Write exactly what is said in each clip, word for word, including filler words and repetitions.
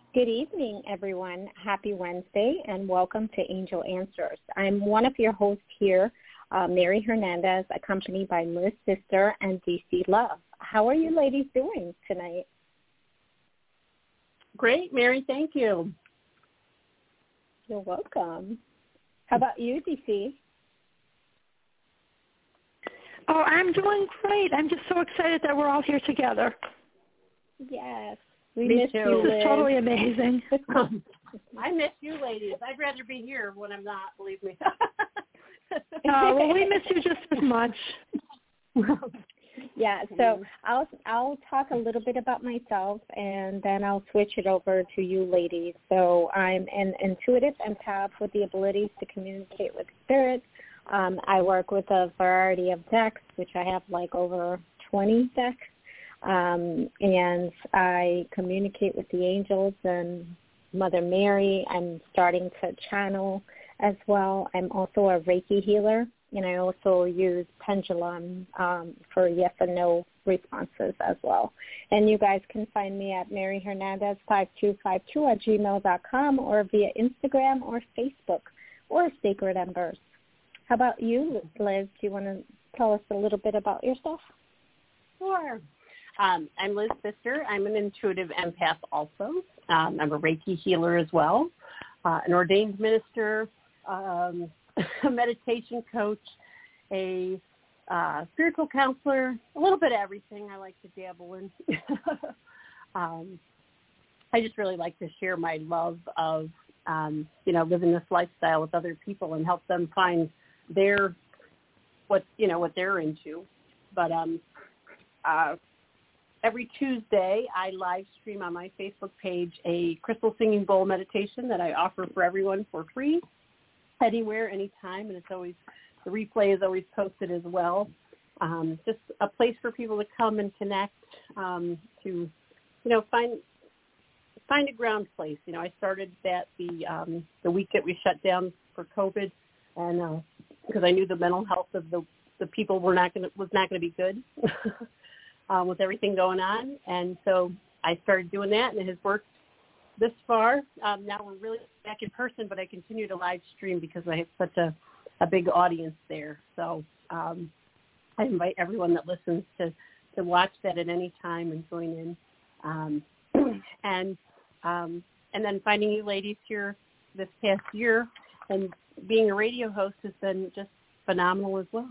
Good evening, everyone. Happy Wednesday, and welcome to Angel Answers. I'm one of your hosts here, uh, Mary Hernandez, accompanied by Liz Sister and D C Love. How are you ladies doing tonight? Great, Mary. Thank you. You're welcome. How about you, D C? Oh, I'm doing great. I'm just so excited that we're all here together. Yes. We Me miss too. you, This Liz. is totally amazing. I miss you, ladies. I'd rather be here when I'm not, believe me. uh, well, we miss you just as much. Yeah, so I'll I'll talk a little bit about myself, and then I'll switch it over to you ladies. So I'm an intuitive empath with the abilities to communicate with spirit. Um, I work with a variety of decks, which I have like over twenty decks. Um, and I communicate with the angels and Mother Mary. I'm starting to channel as well. I'm also a Reiki healer, and I also use pendulum um, for yes and no responses as well. And you guys can find me at Mary Hernandez five two five two at gmail dot com or via Instagram or Facebook or Sacred Embers. How about you, Liz? Do you want to tell us a little bit about yourself? Sure. Um, I'm Liz Sister. I'm an intuitive empath also. Um, I'm a Reiki healer as well, uh, an ordained minister, um, a meditation coach, a uh, spiritual counselor, a little bit of everything I like to dabble in. um, I just really like to share my love of, um, you know, living this lifestyle with other people and help them find their, what, you know, what they're into. But, um, uh, every Tuesday, I live stream on my Facebook page a crystal singing bowl meditation that I offer for everyone for free, anywhere, anytime, and it's always, the replay is always posted as well. Um, just a place for people to come and connect, um, to, you know, find find a ground place. You know, I started that the um, the week that we shut down for COVID, and uh, because I knew the mental health of the the people were not going was not going to be good. Um, with everything going on. And so I started doing that, and it has worked this far. Um, now we're really back in person, but I continue to live stream because I have such a, a big audience there. So um, I invite everyone that listens to, to watch that at any time and join in. Um, and um, and then finding you ladies here this past year and being a radio host has been just phenomenal as well.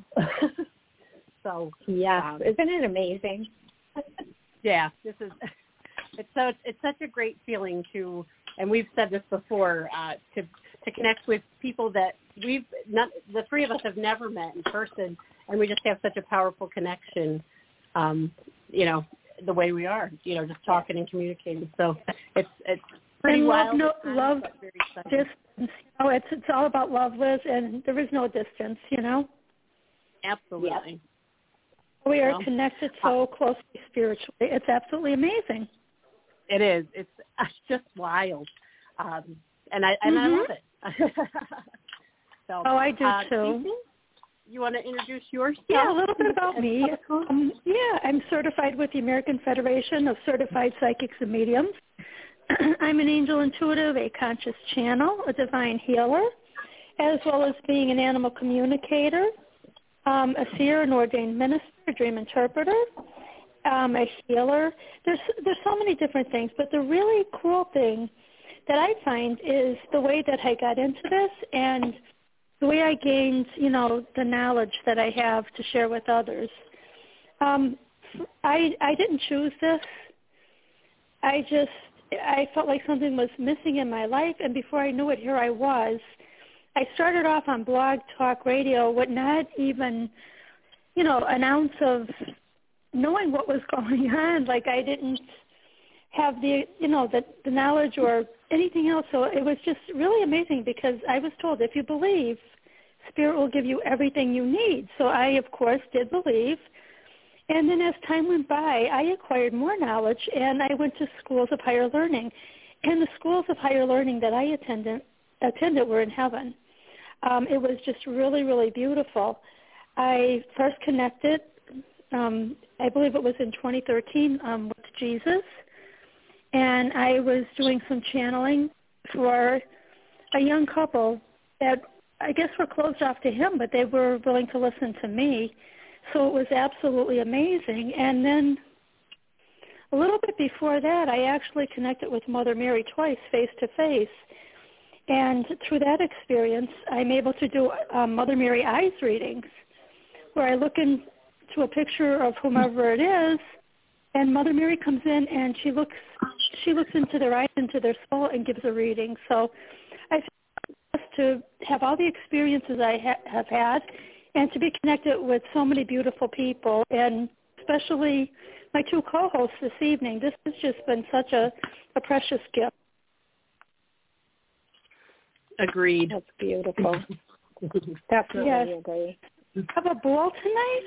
So yeah, um, isn't it amazing? Yeah, this is. It's so it's such a great feeling to, and we've said this before, uh, to to connect with people that we've not. The three of us have never met in person, and we just have such a powerful connection. Um, you know, the way we are, you know, just talking and communicating. So it's it's pretty and wild. Love, no, time, love very distance. You know, it's it's all about love, Liz, and there is no distance. You know. Absolutely. Yeah. We are well, connected so closely spiritually. It's absolutely amazing. It is. It's, it's just wild, um, and I and mm-hmm. I love it. so, oh, I do uh, too. Stacey, you want to introduce yourself? Yeah, a little bit about me. Um, yeah, I'm certified with the American Federation of Certified Psychics and Mediums. I'm an angel intuitive, a conscious channel, a divine healer, as well as being an animal communicator, um, a seer, an ordained minister, a dream interpreter, um, a healer. There's there's so many different things, but the really cool thing that I find is the way that I got into this and the way I gained, you know, the knowledge that I have to share with others. Um, I I didn't choose this. I just I felt like something was missing in my life, and before I knew it, here I was. I started off on Blog Talk Radio with not even, you know, an ounce of knowing what was going on. Like I didn't have the, you know, the, the knowledge or anything else. So it was just really amazing because I was told if you believe, Spirit will give you everything you need. So I, of course, did believe. And then as time went by, I acquired more knowledge, and I went to schools of higher learning. And the schools of higher learning that I attended, attended were in heaven. Um, it was just really, really beautiful. I first connected, um, I believe it was in twenty thirteen, um, with Jesus. and I was doing some channeling for a young couple that I guess were closed off to him, but they were willing to listen to me. So it was absolutely amazing. And then a little bit before that, I actually connected with Mother Mary twice, face to face. And through that experience, I'm able to do um, Mother Mary eyes readings, where I look into a picture of whomever it is, and Mother Mary comes in and she looks she looks into their eyes, into their soul, and gives a reading. So I feel blessed to have all the experiences I ha- have had, and to be connected with so many beautiful people, and especially my two co-hosts this evening. This has just been such a, a precious gift. Agreed. That's beautiful. Definitely yes. agree. Have a bowl tonight?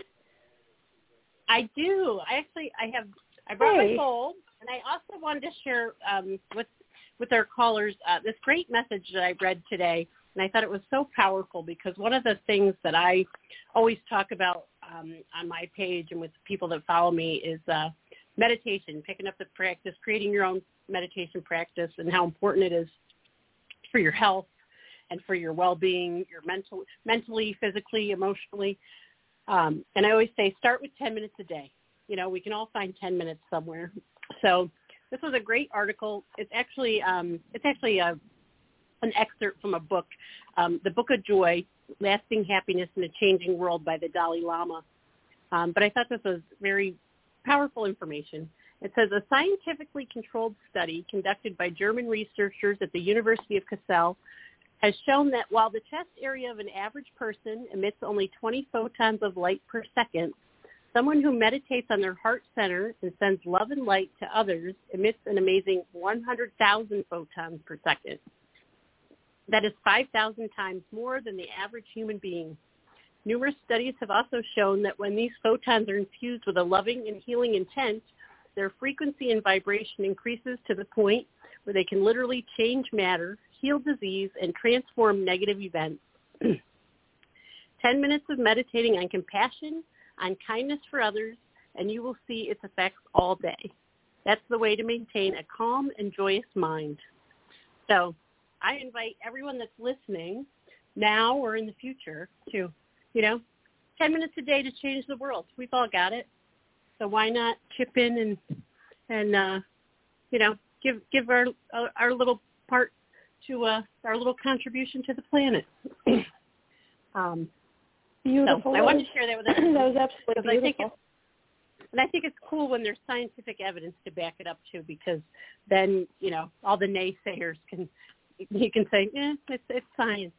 I do. I actually, I have, I brought hey. my bowl, and I also wanted to share um, with with our callers uh, this great message that I read today, and I thought it was so powerful because one of the things that I always talk about um, on my page and with people that follow me is uh, meditation, picking up the practice, creating your own meditation practice, and how important it is for your health and for your well-being, your mental, mentally, physically, emotionally. Um, and I always say start with ten minutes a day. You know, we can all find ten minutes somewhere. So this was a great article. It's actually um, it's actually a, an excerpt from a book, um, The Book of Joy, Lasting Happiness in a Changing World by the Dalai Lama. Um, but I thought this was very powerful information. It says a scientifically controlled study conducted by German researchers at the University of Kassel has shown that while the chest area of an average person emits only twenty photons of light per second, someone who meditates on their heart center and sends love and light to others emits an amazing one hundred thousand photons per second. That is five thousand times more than the average human being. Numerous studies have also shown that when these photons are infused with a loving and healing intent, their frequency and vibration increases to the point where they can literally change matter, heal disease, and transform negative events. Ten minutes of meditating on compassion, on kindness for others, and you will see its effects all day. That's the way to maintain a calm and joyous mind. So I invite everyone that's listening now or in the future to, you know, ten minutes a day to change the world. We've all got it. So why not chip in and, and uh, you know, give give our our little part to uh, our little contribution to the planet. um, beautiful. So I wanted to share that with everyone. That was absolutely beautiful. I think it's, and I think it's cool when there's scientific evidence to back it up too, because then, you know, all the naysayers can, you can say, eh, it's, it's science.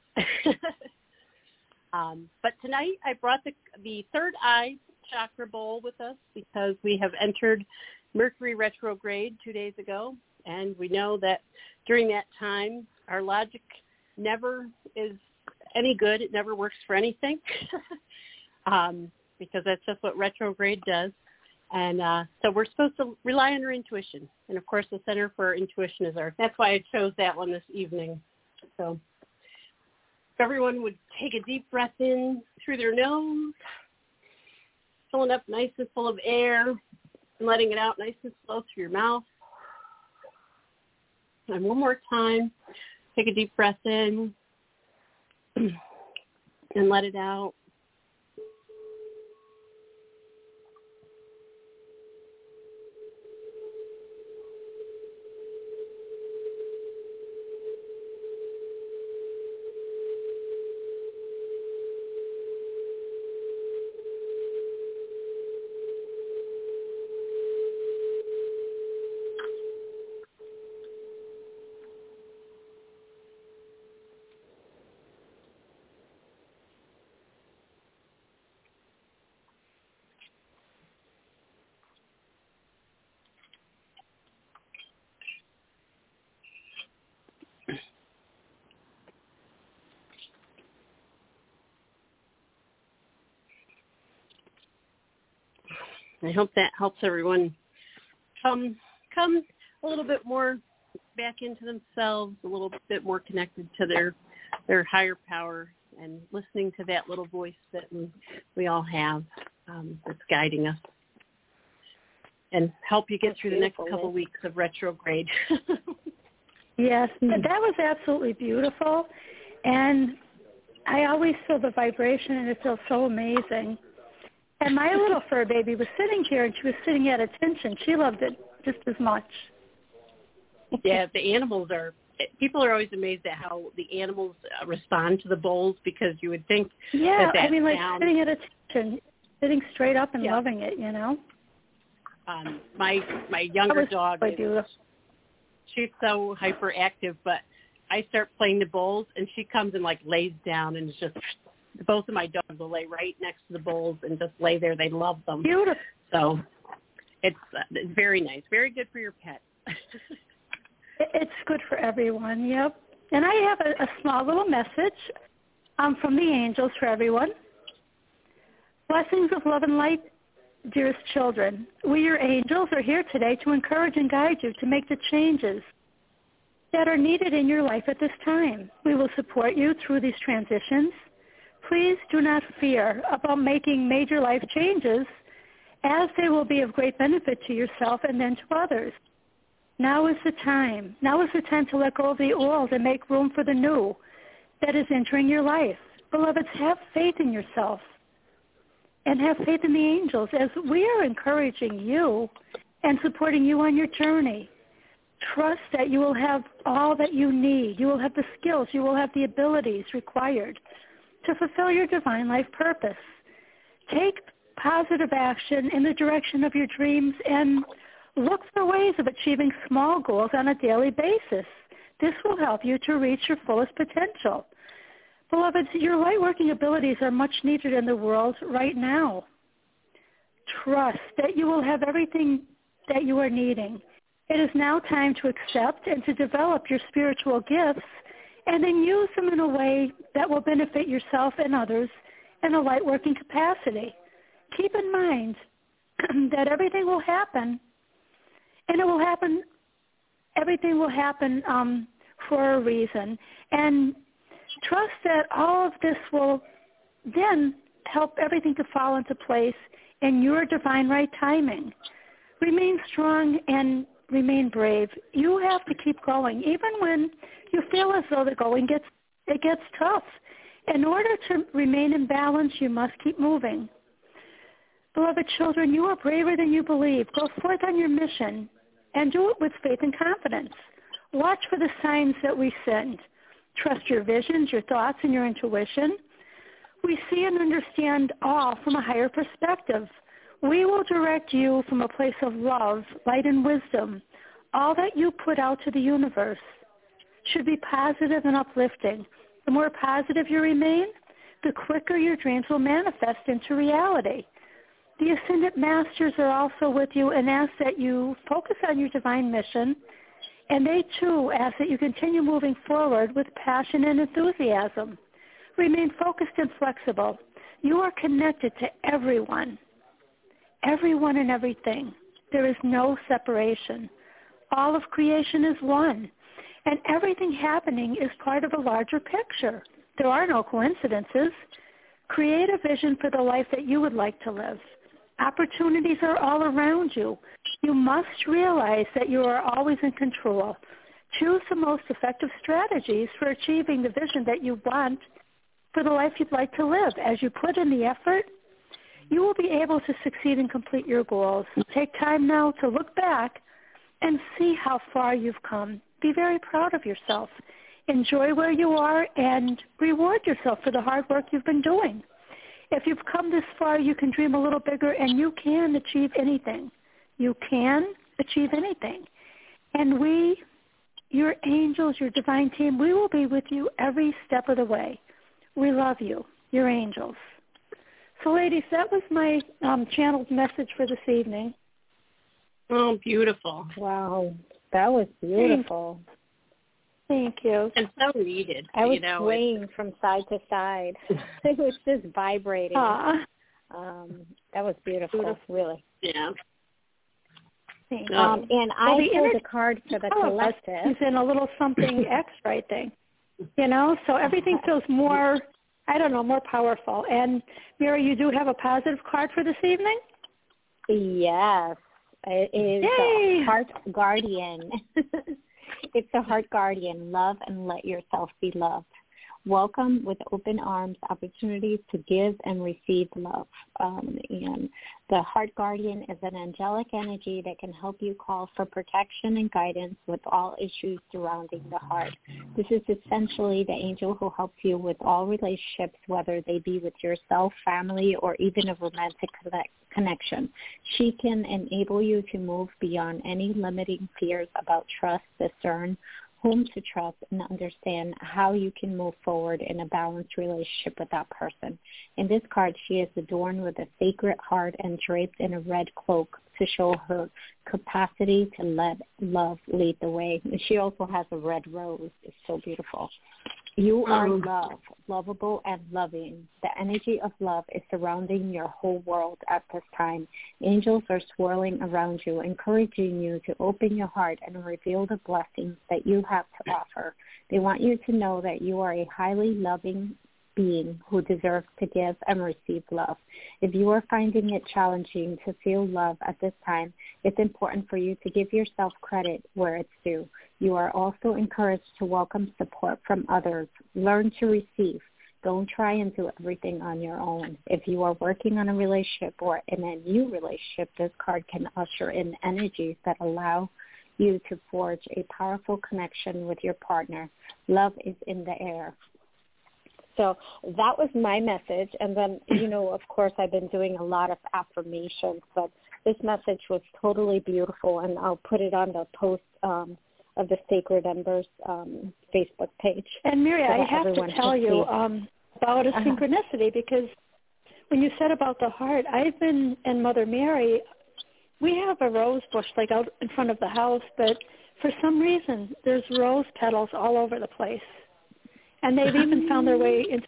um, but tonight I brought the the third eye chakra bowl with us because we have entered Mercury retrograde two days ago, and we know that during that time our logic never is any good. It never works for anything um, because that's just what retrograde does. And uh, so we're supposed to rely on our intuition. And, of course, the Center for Intuition is our – that's why I chose that one this evening. So if everyone would take a deep breath in through their nose, filling up nice and full of air, and letting it out nice and slow through your mouth. And one more time, take a deep breath in and let it out. I hope that helps everyone come come a little bit more back into themselves, a little bit more connected to their their higher power, and listening to that little voice that we, we all have um, that's guiding us. and help you get That's through the next beautiful, couple Liz. weeks of retrograde. Yes, but that was absolutely beautiful. And I always feel the vibration, and it feels so amazing. And my little fur baby was sitting here, and she was sitting at attention. She loved it just as much. Yeah, the animals are, people are always amazed at how the animals uh, respond to the bowls, because you would think Yeah, that that I mean, like sound, sitting at attention, sitting straight up and Yeah. loving it, you know? um, my my That younger was dog, really is, beautiful. she's so hyperactive, but I start playing the bowls, and she comes and, like, lays down, and it's just, both of my dogs will lay right next to the bowls and just lay there. They love them. Beautiful. So it's, uh, it's very nice, very good for your pet. It's good for everyone, yep. And I have a, a small little message um, from the angels for everyone. Blessings of love and light, dearest children. We, your angels, are here today to encourage and guide you to make the changes that are needed in your life at this time. We will support you through these transitions. Please do not fear about making major life changes, as they will be of great benefit to yourself and then to others. Now is the time. Now is the time to let go of the old and make room for the new that is entering your life. Beloveds, have faith in yourself and have faith in the angels, as we are encouraging you and supporting you on your journey. Trust that you will have all that you need. You will have the skills. You will have the abilities required to fulfill your divine life purpose. Take positive action in the direction of your dreams and look for ways of achieving small goals on a daily basis. This will help you to reach your fullest potential. Beloveds, your light-working abilities are much needed in the world right now. Trust that you will have everything that you are needing. It is now time to accept and to develop your spiritual gifts and then use them in a way that will benefit yourself and others in a light-working capacity. Keep in mind that everything will happen, and it will happen, everything will happen um, for a reason. And trust that all of this will then help everything to fall into place in your divine right timing. Remain strong and remain brave. You have to keep going, even when you feel as though the going gets it gets tough. In order to remain in balance, you must keep moving. Beloved children, you are braver than you believe. Go forth on your mission and do it with faith and confidence. Watch for the signs that we send. Trust your visions, your thoughts, and your intuition. We see and understand all from a higher perspective. We will direct you from a place of love, light, and wisdom. All that you put out to the universe should be positive and uplifting. The more positive you remain, the quicker your dreams will manifest into reality. The Ascended Masters are also with you and ask that you focus on your divine mission, and they too ask that you continue moving forward with passion and enthusiasm. Remain focused and flexible. You are connected to everyone, everyone and everything. There is no separation. All of creation is one, and everything happening is part of a larger picture. There are no coincidences. Create a vision for the life that you would like to live. Opportunities are all around you. You must realize that you are always in control. Choose the most effective strategies for achieving the vision that you want for the life you'd like to live. As you put in the effort, you will be able to succeed and complete your goals. Take time now to look back and see how far you've come. Be very proud of yourself. Enjoy where you are and reward yourself for the hard work you've been doing. If you've come this far, you can dream a little bigger, and you can achieve anything. You can achieve anything. And we, your angels, your divine team, we will be with you every step of the way. We love you, your angels. So, ladies, that was my um, channeled message for this evening. Oh, beautiful. Wow, that was beautiful. Thank you. And so needed. I was you know, swaying from side to side. It was just vibrating. Aww. Um, that was beautiful, Beautiful. really. Yeah. Thank you. Um, and well, I pulled a card for the collective. It's in a little something extra, I think. You know, so everything feels more, I don't know, more powerful. And, Mary, you do have a positive card for this evening? Yes. It is Yay! a heart guardian. It's a heart guardian. Love and let yourself be loved. Welcome with open arms, opportunities to give and receive love. Um, and the heart guardian is an angelic energy that can help you call for protection and guidance with all issues surrounding the heart. This is essentially the angel who helps you with all relationships, whether they be with yourself, family, or even a romantic connect. connection. She can enable you to move beyond any limiting fears about trust, discern whom to trust, and understand how you can move forward in a balanced relationship with that person. In this card, she is adorned with a sacred heart and draped in a red cloak to show her capacity to let love lead the way. And she also has a red rose. It's so beautiful. You are love, lovable and loving. The energy of love is surrounding your whole world at this time. Angels are swirling around you, encouraging you to open your heart and reveal the blessings that you have to offer. They want you to know that you are a highly loving being who deserves to give and receive love. If you are finding it challenging to feel love at this time, it's important for you to give yourself credit where it's due. You are also encouraged to welcome support from others. Learn to receive. Don't try and do everything on your own. If you are working on a relationship or in a new relationship, this card can usher in energies that allow you to forge a powerful connection with your partner. Love is in the air. So that was my message. And then, you know, of course, I've been doing a lot of affirmations, but this message was totally beautiful, and I'll put it on the post um, of the Sacred Embers um, Facebook page. And Mary, so I have to tell you um, about a uh-huh. synchronicity, because when you said about the heart, I've been, and Mother Mary, we have a rose bush like out in front of the house, but for some reason there's rose petals all over the place. And they've even found their way into.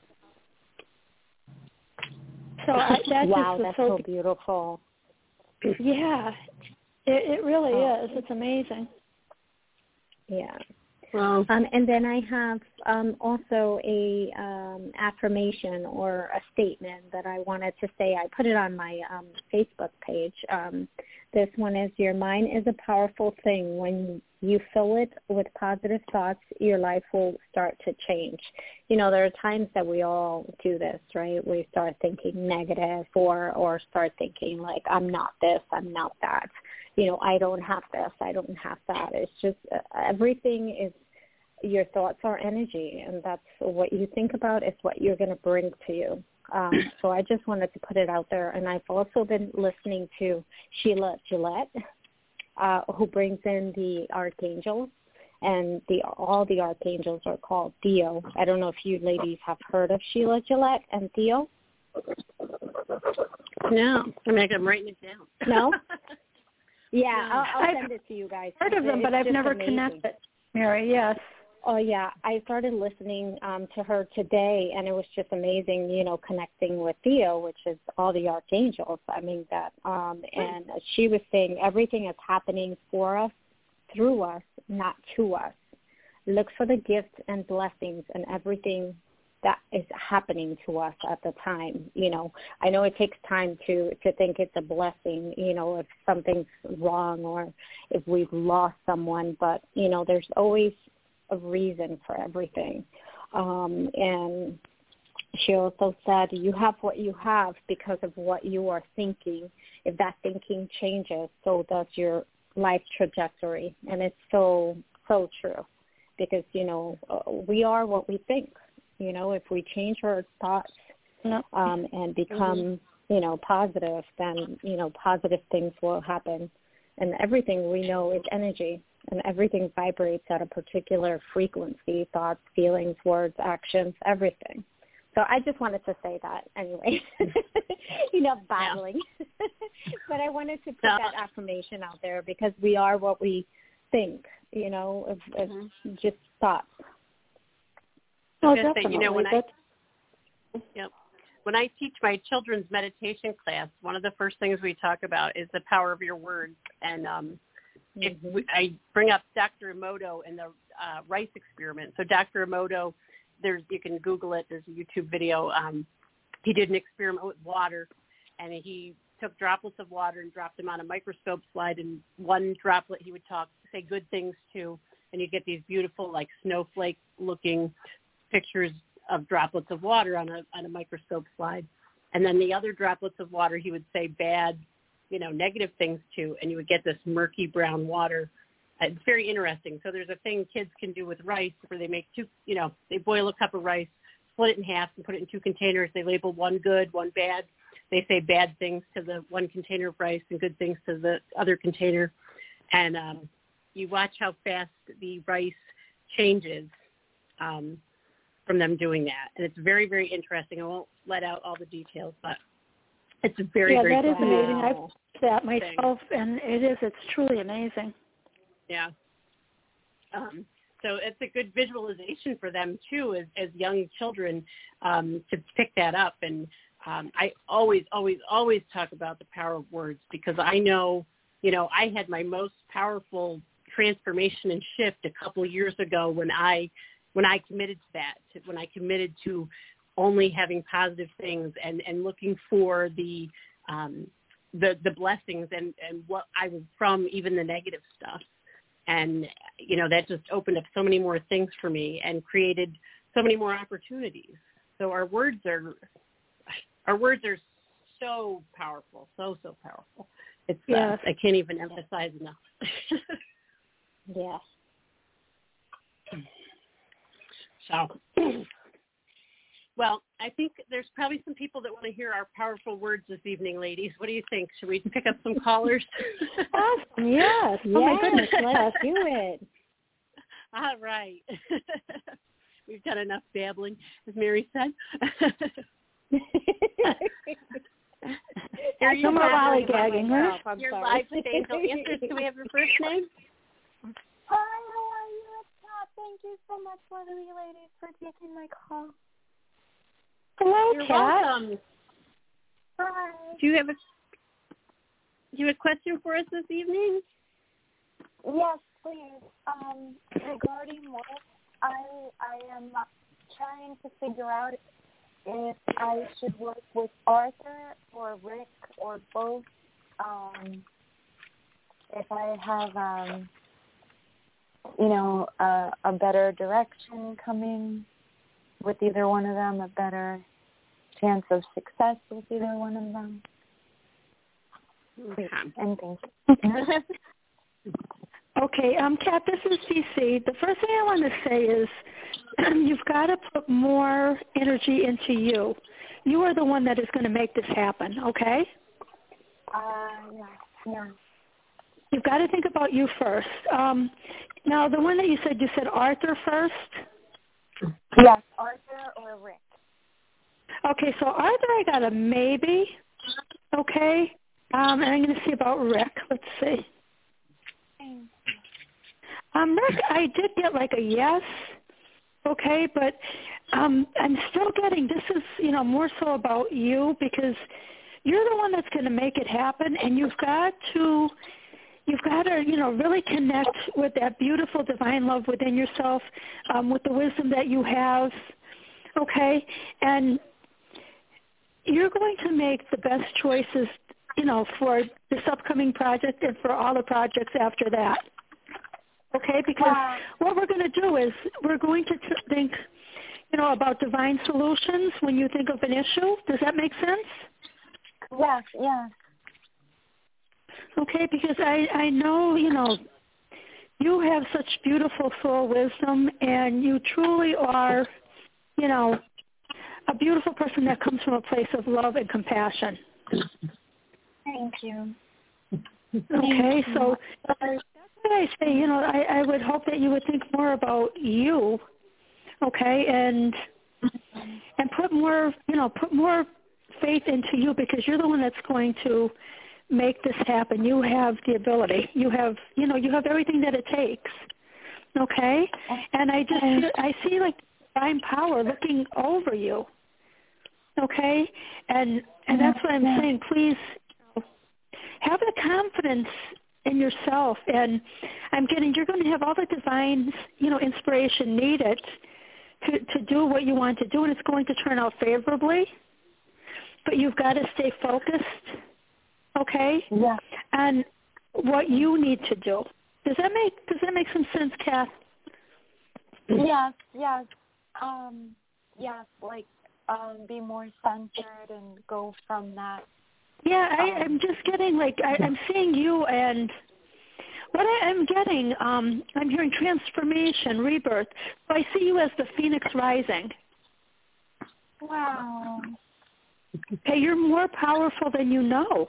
So I, that wow, just that's so, so beautiful. Yeah, it, it really oh. is. It's amazing. Yeah. Wow. Um, and then I have um, also a um, affirmation or a statement that I wanted to say. I put it on my um, Facebook page. Um, this one is, your mind is a powerful thing. When you fill it with positive thoughts, your life will start to change. You know, there are times that we all do this, right? We start thinking negative or, or start thinking like, I'm not this, I'm not that. You know, I don't have this, I don't have that. It's just uh, everything is, your thoughts are energy, and that's what you think about is what you're going to bring to you. Um, so I just wanted to put it out there. And I've also been listening to Sheila Gillette, uh, who brings in the archangels, and the all the archangels are called Theo. I don't know if you ladies have heard of Sheila Gillette and Theo. No, I mean, I'm writing it down. No? Yeah, no. I'll, I'll I've send it to you guys. Heard of them, it's but I've never amazing. connected. Mary, yes. Oh, yeah. I started listening um, to her today, and it was just amazing, you know, connecting with Theo, which is all the archangels. I mean, that, um, and she was saying everything is happening for us, through us, not to us. Look for the gifts and blessings and everything that is happening to us at the time. You know, I know it takes time to, to think it's a blessing, you know, if something's wrong or if we've lost someone, but, you know, there's always a reason for everything. Um, and she also said, you have what you have because of what you are thinking. If that thinking changes, so does your life trajectory. And it's so, so true because, you know, uh, we are what we think. You know, if we change our thoughts um, and become, mm-hmm. you know, positive, then, you know, positive things will happen. And everything we know is energy, and everything vibrates at a particular frequency, thoughts, feelings, words, actions, everything. So I just wanted to say that anyway. you know, battling. Yeah. But I wanted to put no. that affirmation out there because we are what we think, you know, of, of mm-hmm. just thoughts. Oh, definitely. Say, you know, when I, yep. when I teach my children's meditation class, one of the first things we talk about is the power of your words. And um, mm-hmm. if we, I bring up Doctor Emoto and the uh, rice experiment. So Doctor Emoto, there's you can Google it. There's a YouTube video. Um, he did an experiment with water, and he took droplets of water and dropped them on a microscope slide, and one droplet he would talk, say good things to, and you get these beautiful, like, snowflake-looking pictures of droplets of water on a on a microscope slide. And then the other droplets of water he would say bad, you know, negative things to, and you would get this murky brown water. It's very interesting. So there's a thing kids can do with rice where they make two, you know, they boil a cup of rice, split it in half and put it in two containers. They label one good, one bad. They say bad things to the one container of rice and good things to the other container. And um, you watch how fast the rice changes um, from them doing that. And it's very, very interesting. I won't let out all the details, but it's a very, yeah, very Yeah, that is cool amazing. I've watched that myself, thing. and it is. It's truly amazing. Yeah. Um, so it's a good visualization for them, too, as, as young children um, to pick that up. And um, I always, always, always talk about the power of words because I know, you know, I had my most powerful transformation and shift a couple of years ago when I when I committed to that, when I committed to only having positive things and, and looking for the um, the, the blessings and, and what I was from, even the negative stuff. And, you know, that just opened up so many more things for me and created so many more opportunities. So our words are, our words are so powerful, so, so powerful. It's, yes. uh, I can't even emphasize enough. Yeah. So, well, I think there's probably some people that want to hear our powerful words this evening, ladies. What do you think? Should we pick up some callers? Awesome. Yes. Yes. Oh, my goodness. Let's do it. All right. We've done enough babbling, as Mary said. No more lollygagging, right? I'm You're sorry. live with Angel Answers. Can we have your first name? Hi, how are you? It's Kat. Thank you so much, lovely ladies, for taking my call. Hello, You're Kat. welcome. Hi. Do you have a do you have a question for us this evening? Yes, please. Um, regarding work, I I am trying to figure out if I should work with Arthur or Rick or both. Um, if I have um, you know, a, a better direction coming with either one of them, a better chance of success with either one of them. Okay. And thank you. Okay, um, Kat, this is C C. The first thing I want to say is you've got to put more energy into you. You are the one that is going to make this happen, okay? Uh, yeah, yeah. You've got to think about you first. Um, now, the one that you said, you said Arthur first? Yes, Arthur or Rick. Okay, so Arthur, I got a maybe, okay? Um, and I'm going to see about Rick. Let's see. Um, Rick, I did get like a yes, okay, but um, I'm still getting, this is, you know, more so about you because you're the one that's going to make it happen, and you've got to, you've got to, you know, really connect with that beautiful divine love within yourself, um, with the wisdom that you have, okay, and you're going to make the best choices, you know, for this upcoming project and for all the projects after that. Okay, because Wow. what we're going to do is we're going to t- think, you know, about divine solutions when you think of an issue. Does that make sense? Yes, yes. Okay, because I, I know, you know, you have such beautiful soul wisdom, and you truly are, you know, a beautiful person that comes from a place of love and compassion. Thank you. Okay, so that's what I say, you know, I, I would hope that you would think more about you, okay, and and put more, you know, put more faith into you because you're the one that's going to make this happen. You have the ability. You have, you know, you have everything that it takes, okay? And I just, feel, I see like divine power looking over you, okay? And and that's what I'm saying. Please, you know, have the confidence in yourself, and I'm getting, you're going to have all the divine, you know, inspiration needed to, to do what you want to do, and it's going to turn out favorably, but you've got to stay focused, okay? Yeah. And what you need to do. Does that make Does that make some sense, Kath? Yes, yes. Um, yes, like um, be more centered and go from that. Yeah, I, Um, I'm just getting like I, I'm seeing you, and what I, I'm getting, um, I'm hearing transformation, rebirth. So I see you as the phoenix rising. Wow. Okay, you're more powerful than you know.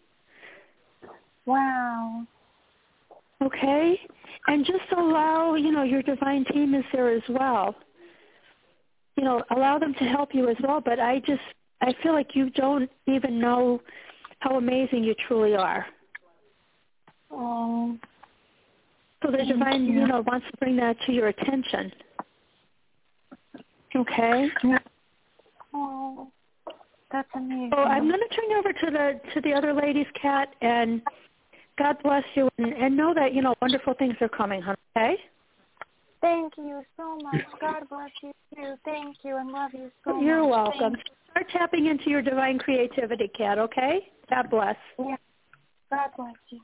Wow. Okay, and just allow, you know, your divine team is there as well. You know, allow them to help you as well. But I just, I feel like you don't even know how amazing you truly are. Oh. So the divine, you. you know, wants to bring that to your attention. Okay. Oh, that's amazing. So I'm going to turn you over to the to the other ladies, Kat, and God bless you, and, and know that, you know, wonderful things are coming, honey, okay? Thank you so much. God bless you too. Thank you and love you so You're much. welcome. Start tapping into your divine creativity, Kat, okay? God bless. Yeah. God bless you.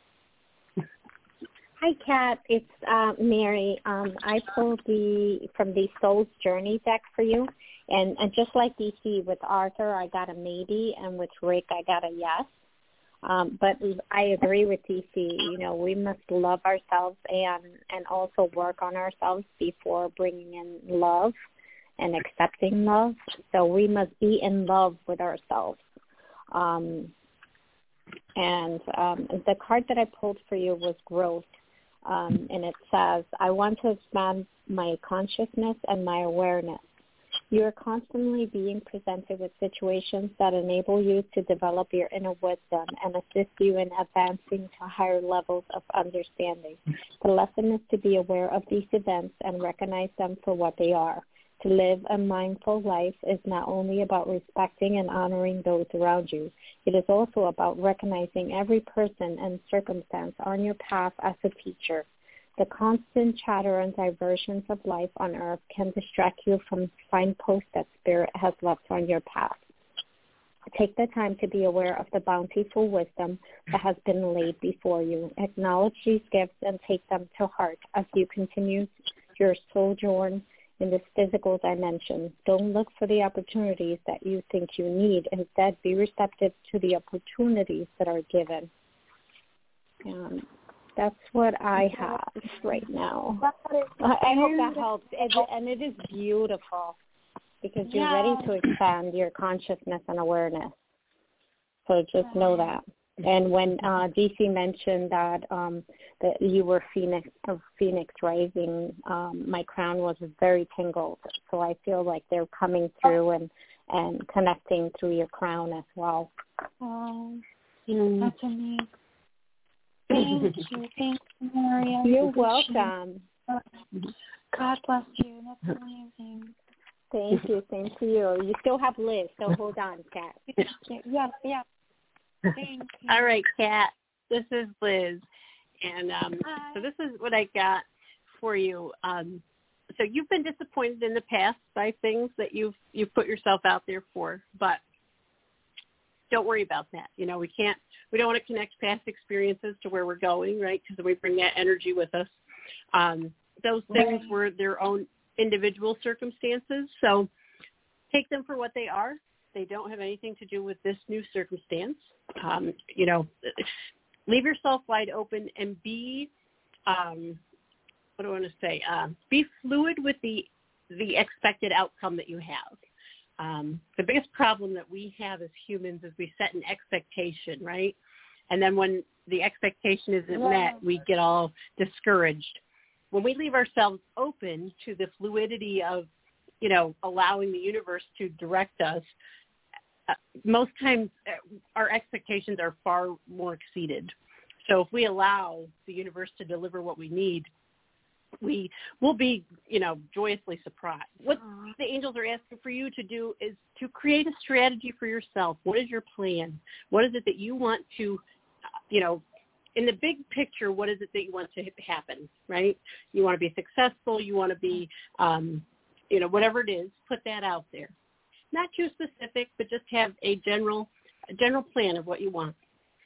Hi, Kat. It's uh, Mary. Um, I pulled the from the Soul's Journey deck for you, and, and just like D C, with Arthur, I got a maybe, and with Rick, I got a yes. Um, but I agree with D C. You know, we must love ourselves and and also work on ourselves before bringing in love and accepting love. So we must be in love with ourselves. Um, and um, the card that I pulled for you was growth. Um, and it says, I want to expand my consciousness and my awareness. You are constantly being presented with situations that enable you to develop your inner wisdom and assist you in advancing to higher levels of understanding. The lesson is to be aware of these events and recognize them for what they are. To live a mindful life is not only about respecting and honoring those around you, it is also about recognizing every person and circumstance on your path as a teacher. The constant chatter and diversions of life on earth can distract you from signposts that Spirit has left on your path. Take the time to be aware of the bountiful wisdom that has been laid before you. Acknowledge these gifts and take them to heart as you continue your sojourn in this physical dimension. Don't look for the opportunities that you think you need. Instead, be receptive to the opportunities that are given. Um, that's what I have right now. I hope that helps. And, and it is beautiful because you're yeah. ready to expand your consciousness and awareness. So just know that. And when uh, D C mentioned that um, that you were Phoenix, uh, Phoenix rising, um, my crown was very tingled. So I feel like they're coming through and, and connecting through your crown as well. Oh, mm. That's amazing. Thank you. Thank you, Maria. You're welcome. God bless you. That's amazing. Thank you. Same to you. You still have Liz, so hold on, Kat. Yes, yes. Thank you. All right, Kat. This is Liz, and um, so this is what I got for you. Um, so you've been disappointed in the past by things that you've you've put yourself out there for, but don't worry about that. You know, we can't. We don't want to connect past experiences to where we're going, right? Because we bring that energy with us. Um, those things right. were their own individual circumstances, so take them for what they are. They don't have anything to do with this new circumstance. Um, you know, leave yourself wide open and be, um, what do I want to say? Uh, be fluid with the the expected outcome that you have. Um, the biggest problem that we have as humans is we set an expectation, right? And then when the expectation isn't yeah. met, we get all discouraged. When we leave ourselves open to the fluidity of, you know, allowing the universe to direct us, uh, most times our expectations are far more exceeded. So if we allow the universe to deliver what we need, we will be, you know, joyously surprised. What Aww. The angels are asking for you to do is to create a strategy for yourself. What is your plan? What is it that you want to, you know, in the big picture, what is it that you want to happen, right? You want to be successful. You want to be, um, you know, whatever it is, put that out there. Not too specific, but just have a general, a general plan of what you want.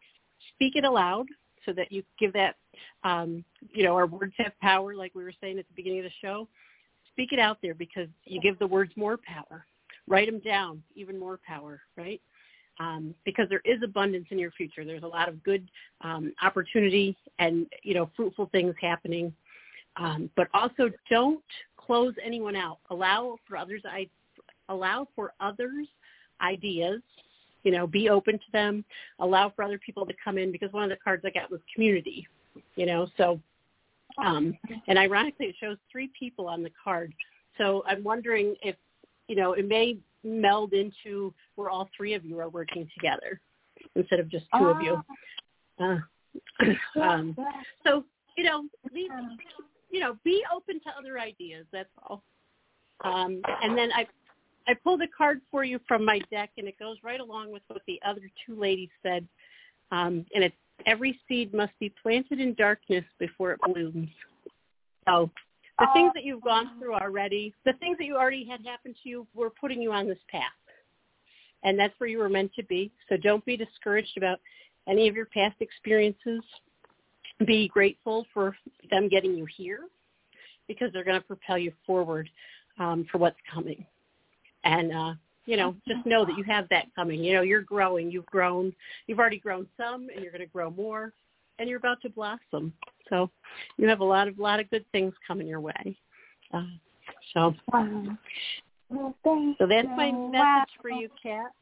speak it aloud so that you give that, um, you know, our words have power, like we were saying at the beginning of the show. Speak it out there because you give the words more power. Write them down, even more power, right? Um, because there is abundance in your future. There's a lot of good um, opportunity and, you know, fruitful things happening. Um, but also don't close anyone out. Allow for others, I, allow for others' ideas. You know, be open to them. Allow for other people to come in because one of the cards I got was community. You know, so um, and ironically, it shows three people on the card. So I'm wondering if, you know, it may meld into where all three of you are working together instead of just two of you. Uh, um, so, you know, leave, you know, be open to other ideas. That's all. Um, and then I, I pulled a card for you from my deck, and it goes right along with what the other two ladies said. Um, and it's every seed must be planted in darkness before it blooms. So the uh, things that you've gone through already, the things that you already had happen to you, were putting you on this path. And that's where you were meant to be. So don't be discouraged about any of your past experiences. Be grateful for them getting you here because they're going to propel you forward um, for what's coming. And, uh, you know, just know that you have that coming. You know, you're growing. You've grown. You've already grown some, and you're going to grow more, and you're about to blossom. So you have a lot of lot of good things coming your way. Uh, so, wow. Well, thank so that's you. my Wow. message for you, Kat.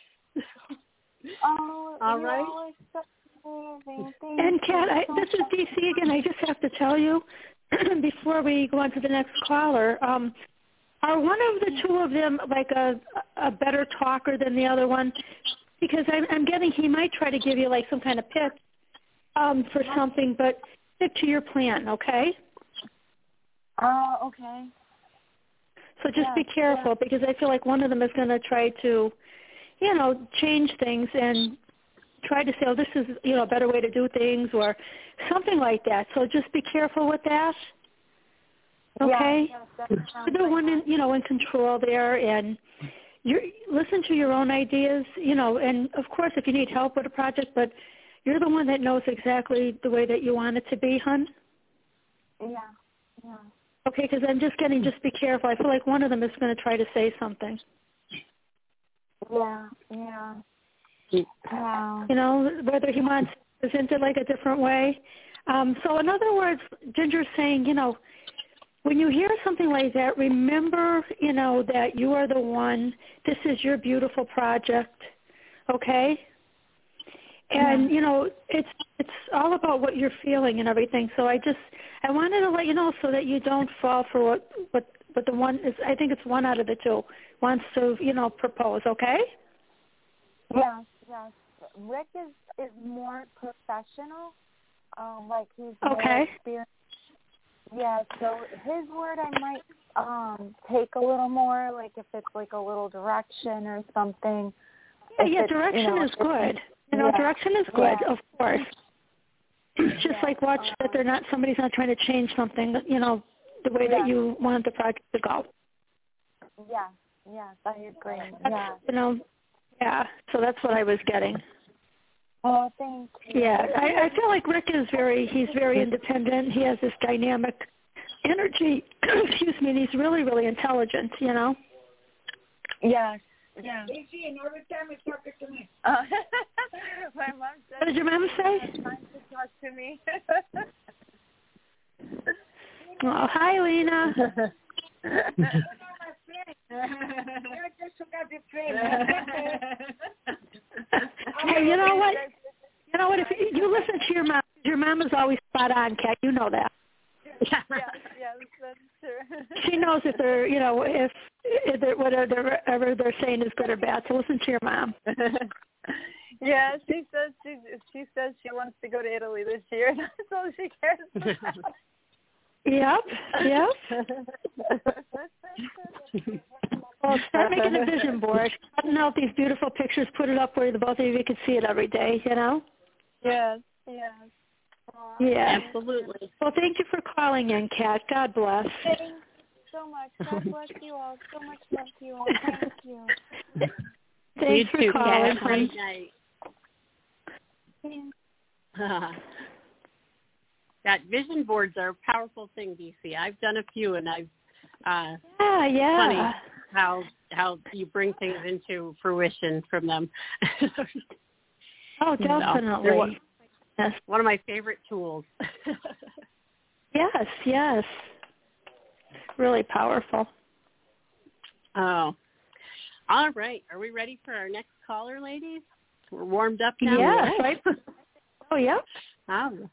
Oh, all you right. are so amazing. Thank And Kat, I, so this is D C again. I just have to tell you before we go on to the next caller. Um, Are one of the two of them like a a better talker than the other one? Because I'm, I'm getting he might try to give you like some kind of pitch um, for something, but stick to your plan, okay? Oh, uh, okay. So just yeah, be careful yeah. because I feel like one of them is going to try to, you know, change things and try to say, oh, this is, you know, a better way to do things or something like that. So just be careful with that. Okay, yeah, yes, you're the one in, you know, in control there, and you listen to your own ideas, you know. And of course, if you need help with a project, but you're the one that knows exactly the way that you want it to be, hun. Yeah, yeah. Okay, because I'm just getting. Just be careful. I feel like one of them is going to try to say something. Yeah, yeah. Wow. You know, whether he wants to present it like a different way. Um, so, in other words, Ginger's saying, you know, when you hear something like that, remember, you know, that you are the one. This is your beautiful project, okay? And, you know, it's it's all about what you're feeling and everything. So I just, I wanted to let you know so that you don't fall for what, what, what the one is, I think it's one out of the two, wants to, you know, propose, okay? Yes, yes. Rick is, is more professional. Um, like he's more okay. experienced. Yeah, so his word I might um take a little more, like if it's like a little direction or something. Yeah, yeah direction you know, is good. You know, yeah, direction is good, yeah. Of course. It's just yeah, like watch um, that they're not, somebody's not trying to change something, you know, the way yeah. that you want the project to go. Yeah, yeah, I agree. That's, yeah. You know, yeah, so that's what I was getting. Oh, thank you. Yeah, I, I feel like Rick is very, he's very independent. He has this dynamic energy, excuse me, and he's really, really intelligent, you know? Yes, yeah. Every time he's talking to me. Uh, my mom said, what did your mom say? Time to talk to me. Oh, hi, Lena. Hey, you know what? You know what? If you, you listen to your mom, your mom is always spot on, Kat. You know that. Yes, yes, that's true. She knows if they're, you know, if, if they're, whatever they're saying is good or bad. So listen to your mom. Yeah, she says she she says she wants to go to Italy this year. That's all she cares about. Yep, yep. Well, start making a vision board. Cutting out these beautiful pictures, put it up where the both of you can see it every day, you know? Yes, yes. Aww. Yeah. Absolutely. Well, thank you for calling in, Kat. God bless. Thanks so much. God bless you all. So much love to you all. Thank you. Thanks you for too, calling. Kat. Have a great night. Thanks. That vision boards are a powerful thing, D C. I've done a few, and I've uh, yeah, yeah. funny how how you bring things into fruition from them. Oh, definitely. So, one, yes. one of my favorite tools. Yes, yes. Really powerful. Oh. All right. Are we ready for our next caller, ladies? We're warmed up now. Yes, right. Oh, yeah. Um,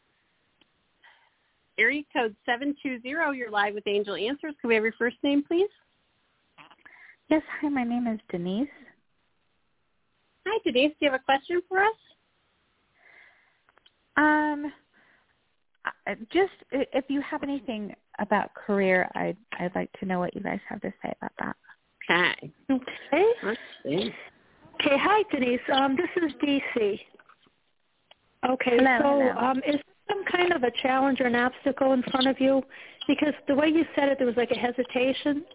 area code seven two zero, you're live with Angel Answers. Can we have your first name, please? Yes, hi, my name is Denise. Hi, Denise. Do you have a question for us? Um, just if you have anything about career, I'd, I'd like to know what you guys have to say about that. Okay. Okay. Let's see. Okay, hi, Denise. Um, this is D C. Okay, hello, so hello. Um, is some kind of a challenge or an obstacle in front of you? Because the way you said it, there was like a hesitation.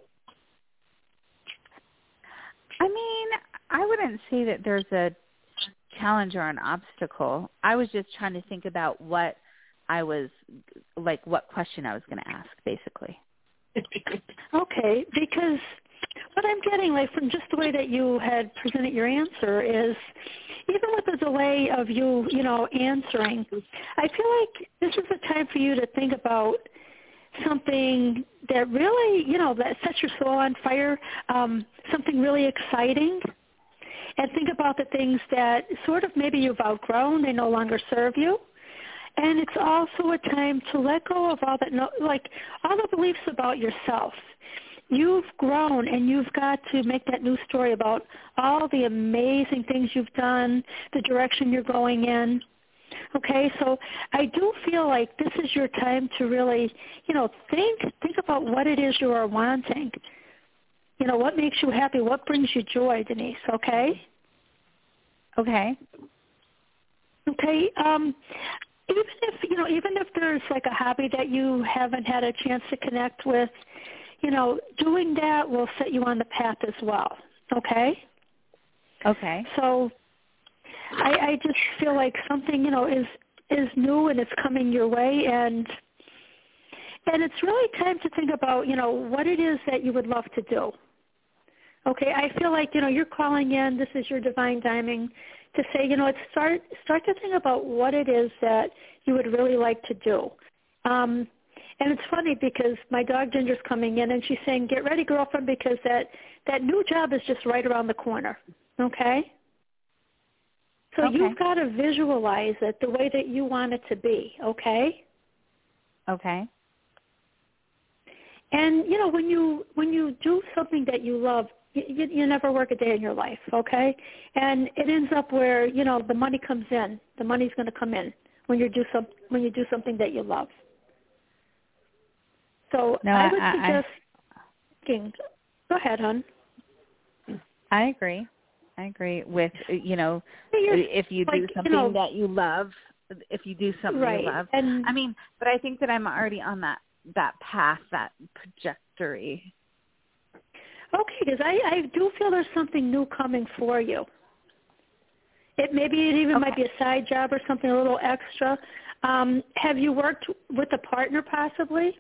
I mean, I wouldn't say that there's a challenge or an obstacle. I was just trying to think about what I was, like what question I was going to ask, basically. Okay, because what I'm getting, like from just the way that you had presented your answer, is even with the delay of you, you know, answering, I feel like this is a time for you to think about something that really, you know, that sets your soul on fire, um, something really exciting, and think about the things that sort of maybe you've outgrown, they no longer serve you. And it's also a time to let go of all that, no, like all the beliefs about yourself. You've grown, and you've got to make that new story about all the amazing things you've done, the direction you're going in. Okay, so I do feel like this is your time to really, you know, think think about what it is you are wanting. You know, what makes you happy, what brings you joy, Denise, okay? Okay. Okay, um, even if, you know, even if there's like a hobby that you haven't had a chance to connect with, you know, doing that will set you on the path as well, okay? Okay. So I, I just feel like something, you know, is is new and it's coming your way, and and it's really time to think about, you know, what it is that you would love to do. Okay, I feel like, you know, you're calling in, this is your divine timing to say, you know, it's start start to think about what it is that you would really like to do. Um, and it's funny because my dog Ginger's coming in and she's saying, get ready, girlfriend, because that, that new job is just right around the corner, okay? So okay. You've got to visualize it the way that you want it to be, okay? Okay. And, you know, when you when you do something that you love, you, you never work a day in your life, okay? And it ends up where, you know, the money comes in. The money's going to come in when you do some when you do something that you love. So no, I would I, suggest thinking. Go ahead, hon. I agree. I agree with, you know, You're, if you do like, something you know, that you love, if you do something right. you love. And I mean, but I think that I'm already on that, that path, that trajectory. okay, because I, I do feel there's something new coming for you. It maybe it even okay. might be a side job or something a little extra. Um, have you worked with a partner possibly?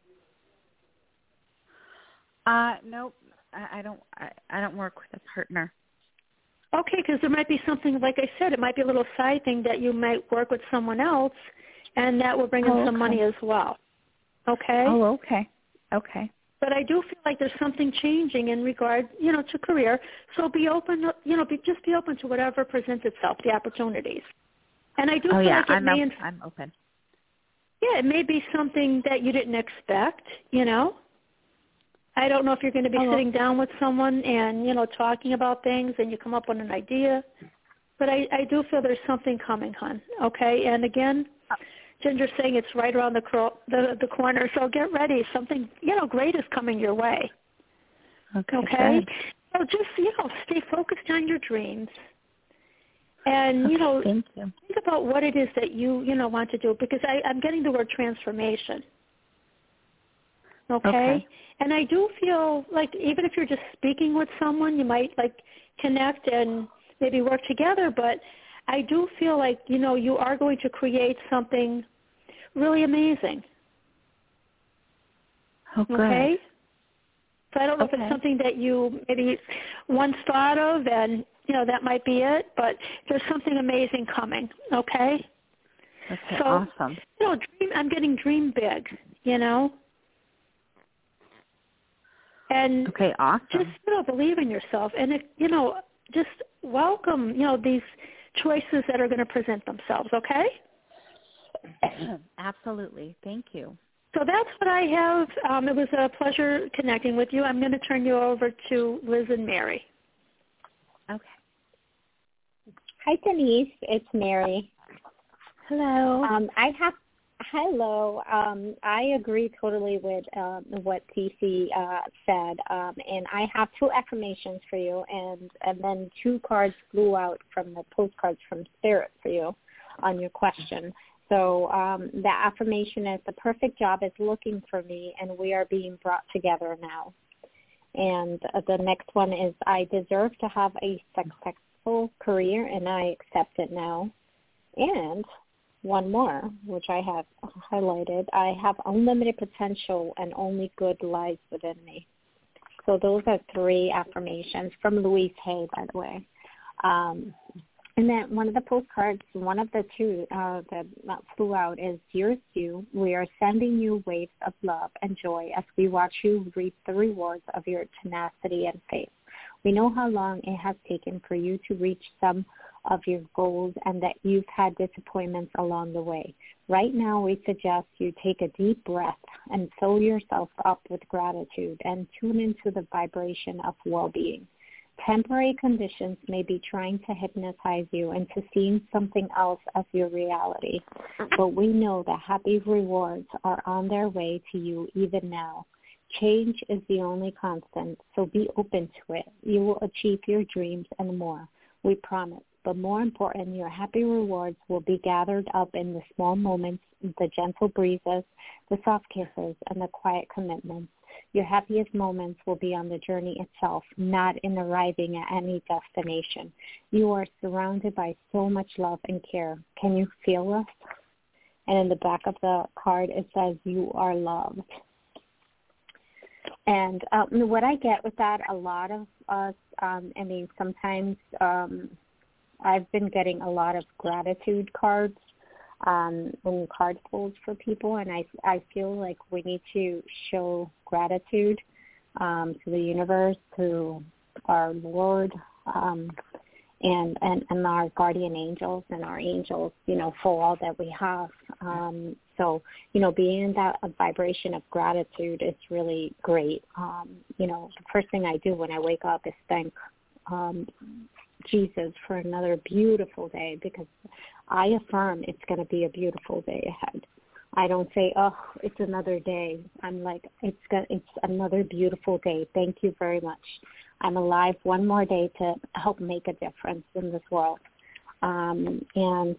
Uh, nope. I, I don't. I, I don't work with a partner. Okay, because there might be something, like I said, it might be a little side thing that you might work with someone else, and that will bring in oh, some okay. money as well. Okay? Oh, okay. Okay. But I do feel like there's something changing in regard, you know, to career. So be open, you know, be, just be open to whatever presents itself, the opportunities. And I do oh, feel yeah, like it I'm may, op- I'm open. Yeah, it may be something that you didn't expect, you know. I don't know if you're going to be oh, sitting down with someone and, you know, talking about things and you come up with an idea. But I, I do feel there's something coming, hon, okay? And again, Ginger's saying it's right around the, cro- the the corner, so get ready. Something, you know, great is coming your way. Okay, okay? good. So just, you know, stay focused on your dreams. And, okay, you know, thank you. think about what it is that you, you know, want to do, because I, I'm getting the word transformation. Okay? okay? And I do feel like even if you're just speaking with someone, you might, like, connect and maybe work together, but I do feel like, you know, you are going to create something really amazing. Oh, good. Okay? So I don't know Okay. if it's something that you maybe once thought of and, you know, that might be it, but there's something amazing coming, okay? Okay, so, awesome. You know, dream, I'm getting dream big, you know? And okay, awesome. just, you know, believe in yourself and, it, you know, just welcome, you know, these choices that are going to present themselves, okay? Absolutely. Thank you. So that's what I have. Um, it was a pleasure connecting with you. I'm going to turn you over to Liz and Mary. Okay. Hi, Denise. It's Mary. Hello. Um, I have hello. Um, I agree totally with um, what Cece uh, said, um, and I have two affirmations for you, and and then two cards flew out from the postcards from Spirit for you on your question. So um, the affirmation is, the perfect job is looking for me, and we are being brought together now. And uh, the next one is, I deserve to have a successful career, and I accept it now. And one more, which I have highlighted, I have unlimited potential and only good lies within me. So those are three affirmations from Louise Hay, by the way. Um, And then one of the postcards, one of the two uh, that flew out is, Dear Sue, we are sending you waves of love and joy as we watch you reap the rewards of your tenacity and faith. We know how long it has taken for you to reach some of your goals and that you've had disappointments along the way. Right now, we suggest you take a deep breath and fill yourself up with gratitude and tune into the vibration of well-being. Temporary conditions may be trying to hypnotize you into seeing something else as your reality, but we know that happy rewards are on their way to you even now. Change is the only constant, so be open to it. You will achieve your dreams and more, we promise. But more important, your happy rewards will be gathered up in the small moments, the gentle breezes, the soft kisses, and the quiet commitments. Your happiest moments will be on the journey itself, not in arriving at any destination. You are surrounded by so much love and care. Can you feel us? And in the back of the card, it says, you are loved. And um, what I get with that, a lot of us, um, I mean, sometimes um, I've been getting a lot of gratitude cards um, and card pulls for people, and I, I feel like we need to show gratitude um, to the universe, to our Lord, um, and, and, and our guardian angels and our angels, you know, for all that we have. Um, so, you know, being in that a vibration of gratitude is really great. Um, you know, the first thing I do when I wake up is thank um, Jesus for another beautiful day, because I affirm it's going to be a beautiful day ahead. I don't say, oh, it's another day. I'm like, it's go- it's another beautiful day. Thank you very much. I'm alive one more day to help make a difference in this world. Um, and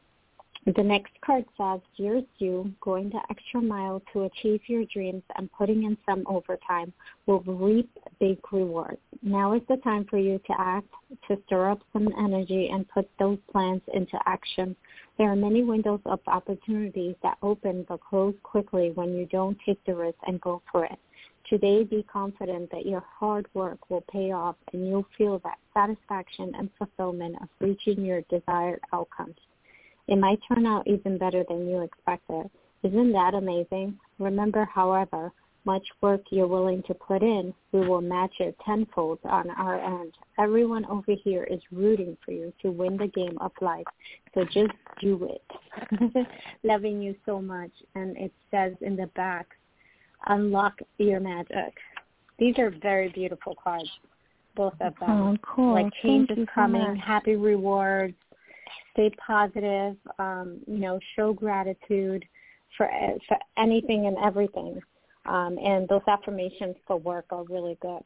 the next card says, Dear Sue, going the extra mile to achieve your dreams and putting in some overtime will reap big rewards. Now is the time for you to act, to stir up some energy and put those plans into action. There are many windows of opportunities that open but close quickly when you don't take the risk and go for it. Today, be confident that your hard work will pay off and you'll feel that satisfaction and fulfillment of reaching your desired outcomes. It might turn out even better than you expected. Isn't that amazing? Remember, however much work you're willing to put in, we will match it tenfold on our end. Everyone over here is rooting for you to win the game of life, so just do it. Loving you so much. And it says in the back, unlock your magic. These are very beautiful cards, both of them. Oh, cool. Like change Thank is you so coming, much. happy rewards, stay positive, um, you know, show gratitude for, for anything and everything. Um, and those affirmations for work are really good.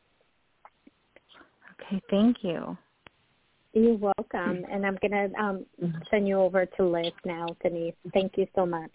Okay, thank you. You're welcome. And I'm going to um, send you over to Liz now, Denise. Thank you so much.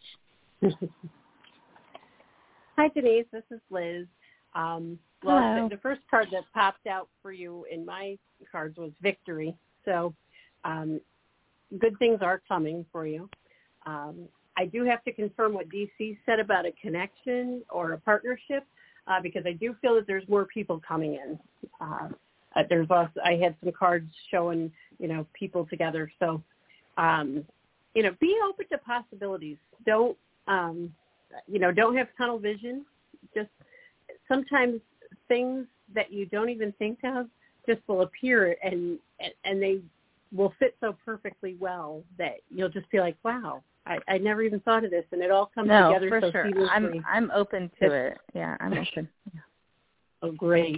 Hi, Denise. This is Liz. Um, well, Hello. the, the first card that popped out for you in my cards was victory. So um, good things are coming for you. Um, I do have to confirm what D C said about a connection or a partnership uh, because I do feel that there's more people coming in. Uh, uh, there's also, I had some cards showing, you know, people together. So, um, you know, be open to possibilities. Don't, um, you know, don't have tunnel vision. Just sometimes things that you don't even think of just will appear, and and they will fit so perfectly well that you'll just be like, wow, I, I never even thought of this, and it all comes no, together for so sure. seamlessly. I'm I'm open to it. Yeah, I'm open. Yeah. Oh, great.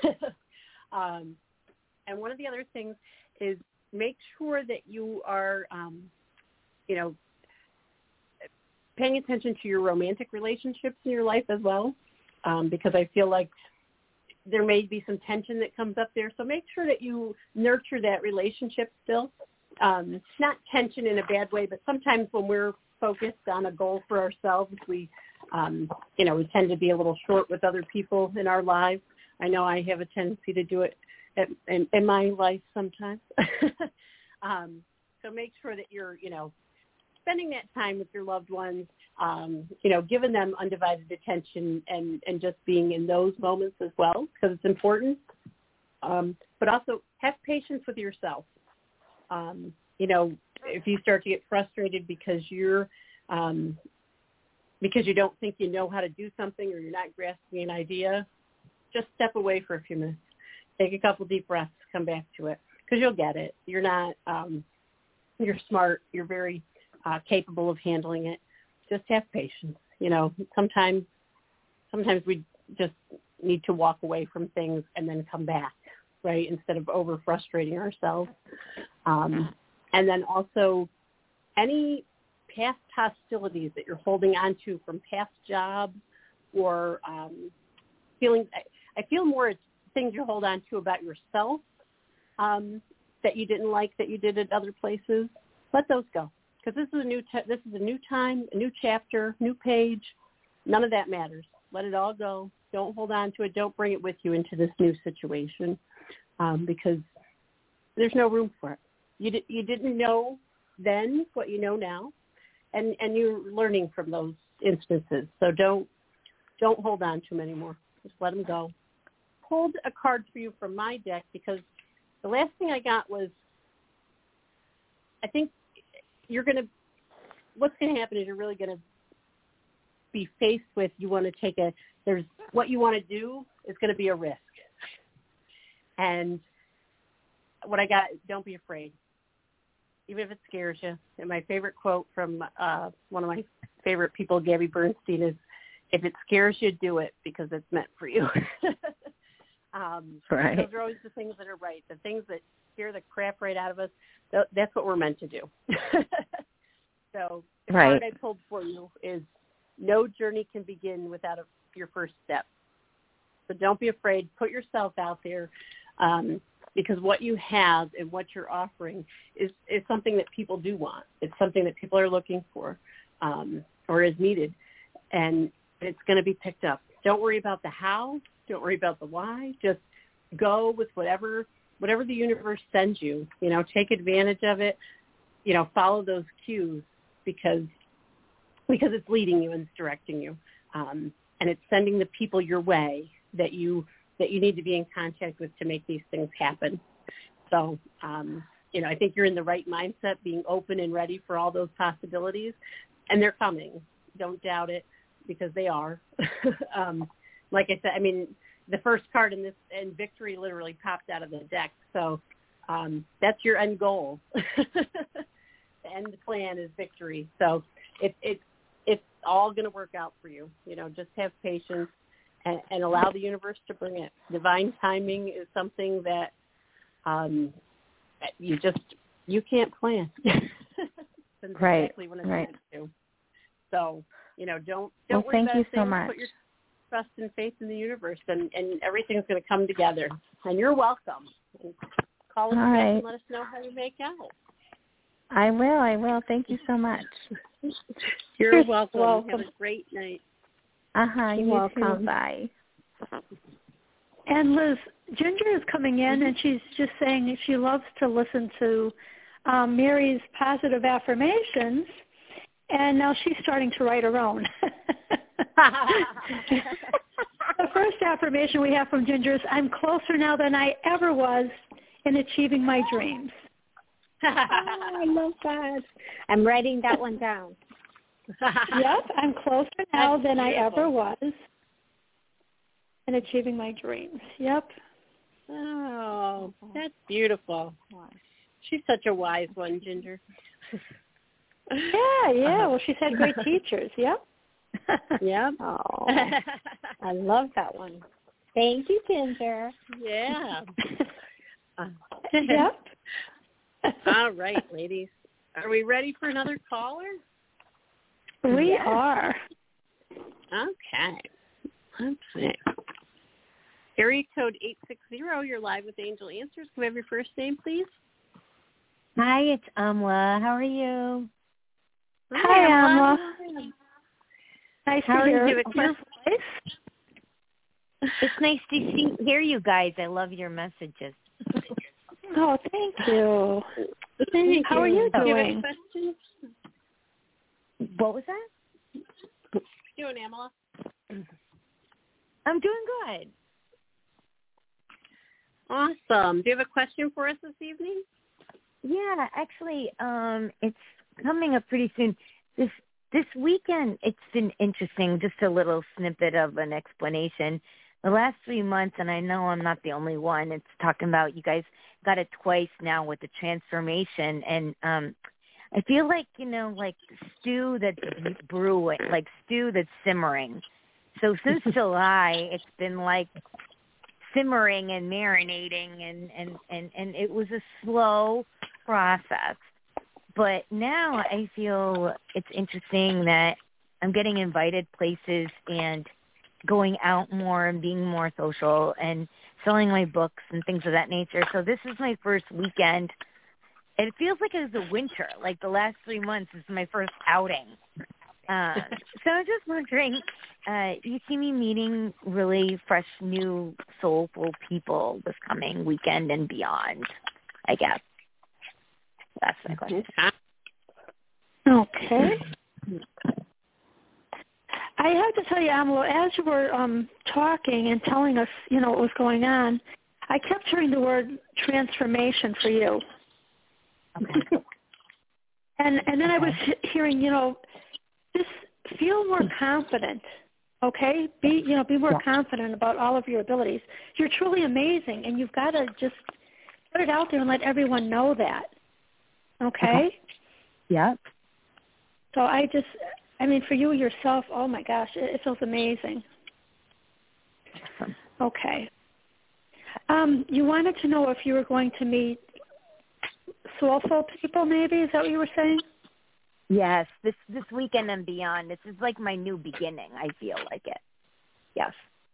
um, and one of the other things is make sure that you are, um, you know, paying attention to your romantic relationships in your life as well, um, because I feel like there may be some tension that comes up there. So make sure that you nurture that relationship still. Um, not tension in a bad way, but sometimes when we're focused on a goal for ourselves, we, um, you know, we tend to be a little short with other people in our lives. I know I have a tendency to do it at, in, in my life sometimes. um, so make sure that you're, you know, spending that time with your loved ones, um, you know, giving them undivided attention and, and just being in those moments as well, because it's important. Um, but also have patience with yourself. Um, you know, if you start to get frustrated because you're, um, because you don't think you know how to do something or you're not grasping an idea, just step away for a few minutes. Take a couple deep breaths, come back to it, because you'll get it. You're not, um, you're smart. You're very uh, capable of handling it. Just have patience. You know, sometimes, sometimes we just need to walk away from things and then come back, right, instead of over frustrating ourselves. Um, and then also any past hostilities that you're holding on to from past jobs or um, feeling, I, I feel more it's things you hold on to about yourself um, that you didn't like that you did at other places. Let those go, because this is a new t- this is a new time, a new chapter, new page. None of that matters. Let it all go. Don't hold on to it. Don't bring it with you into this new situation, um, because there's no room for it. You di- you didn't know then what you know now, and and you're learning from those instances. So don't don't hold on to them anymore. Just let them go. Pulled a card for you from my deck because the last thing I got was, I think you're going to, what's going to happen is you're really going to be faced with, you want to take a, there's, what you want to do is going to be a risk. And what I got, don't be afraid, even if it scares you. And my favorite quote from uh, one of my favorite people, Gabby Bernstein, is, if it scares you, do it because it's meant for you. um, right. Those are always the things that are right. The things that scare the crap right out of us, th- that's what we're meant to do. So the right. card I pulled for you is, no journey can begin without a, your first step. So don't be afraid. Put yourself out there, um, because what you have and what you're offering is, is something that people do want. It's something that people are looking for, um, or is needed. And it's going to be picked up. Don't worry about the how. Don't worry about the why. Just go with whatever whatever the universe sends you. You know, take advantage of it. You know, follow those cues because because it's leading you and it's directing you, um, and it's sending the people your way that you that you need to be in contact with to make these things happen. So, um, you know, I think you're in the right mindset, being open and ready for all those possibilities, and they're coming. Don't doubt it, because they are. um, like I said, I mean, the first card in this, and victory literally popped out of the deck. So um, that's your end goal. The end plan is victory. So it, it, it's all going to work out for you. You know, just have patience and, and allow the universe to bring it. Divine timing is something that um, you just, you can't plan. That's right. exactly when it's right. meant to. So, you know, don't don't well, worry thank about you things. so much. Put your trust and faith in the universe, and, and everything's going to come together. And you're welcome. And call us All back right. and let us know how you make out. I will. I will. Thank you so much. You're welcome. welcome. Have a great night. Uh huh. You welcome. too. Bye. And Liz, Ginger is coming in, and she's just saying that she loves to listen to um, Mary's positive affirmations, and now she's starting to write her own. The first affirmation we have from Ginger is, I'm closer now than I ever was in achieving my dreams. Oh, I love that. I'm writing that one down. Yep, I'm closer now That's than beautiful. I ever was in achieving my dreams. Yep. Oh, that's beautiful. She's such a wise one, Ginger. Yeah, yeah. Well, she's had great teachers. Yep. Yeah. Oh, I love that one. Thank you, Ginger. Yeah. Yep. All right, ladies. Are we ready for another caller? We Yes. are. Okay. Let's see. Area code eight six zero, you're live with Angel Answers. Can we have your first name, please? Hi, it's Amla. How are you? Hi, Amla. Nice How to are hear you? your voice. It's nice to see hear you guys. I love your messages. Oh, thank you. Thank How are you Do you have any doing? questions? What was that? You and Amala? I'm doing good. Awesome. Do you have a question for us this evening? Yeah, actually, um, it's coming up pretty soon. This this weekend, it's been interesting. Just a little snippet of an explanation. The last three months, and I know I'm not the only one. It's talking about you guys got it twice now with the transformation, and um, I feel like you know, like stew that's brewing, like stew that's simmering. So since July, it's been like simmering and marinating, and, and, and, and it was a slow process. But now I feel it's interesting that I'm getting invited places and going out more and being more social and selling my books and things of that nature. So this is my first weekend. And it feels like it was a winter, like the last three months is my first outing. Uh, so I'm just wondering, uh, you see me meeting really fresh, new, soulful people this coming weekend and beyond, I guess. That's my question. Okay. I have to tell you, Amlo, as you were um, talking and telling us, you know, what was going on, I kept hearing the word transformation for you. Okay. and and then okay. I was he- hearing, you know, just feel more confident. Okay, be you know, be more yeah. confident about all of your abilities. You're truly amazing, and you've got to just put it out there and let everyone know that. Okay. okay. Yeah. So I just, I mean, for you yourself, oh my gosh, it, it feels amazing. Awesome. Okay. Um, you wanted to know if you were going to meet soulful people, maybe? Is that what you were saying? Yes, this this weekend and beyond. This is like my new beginning. I feel like it. Yes.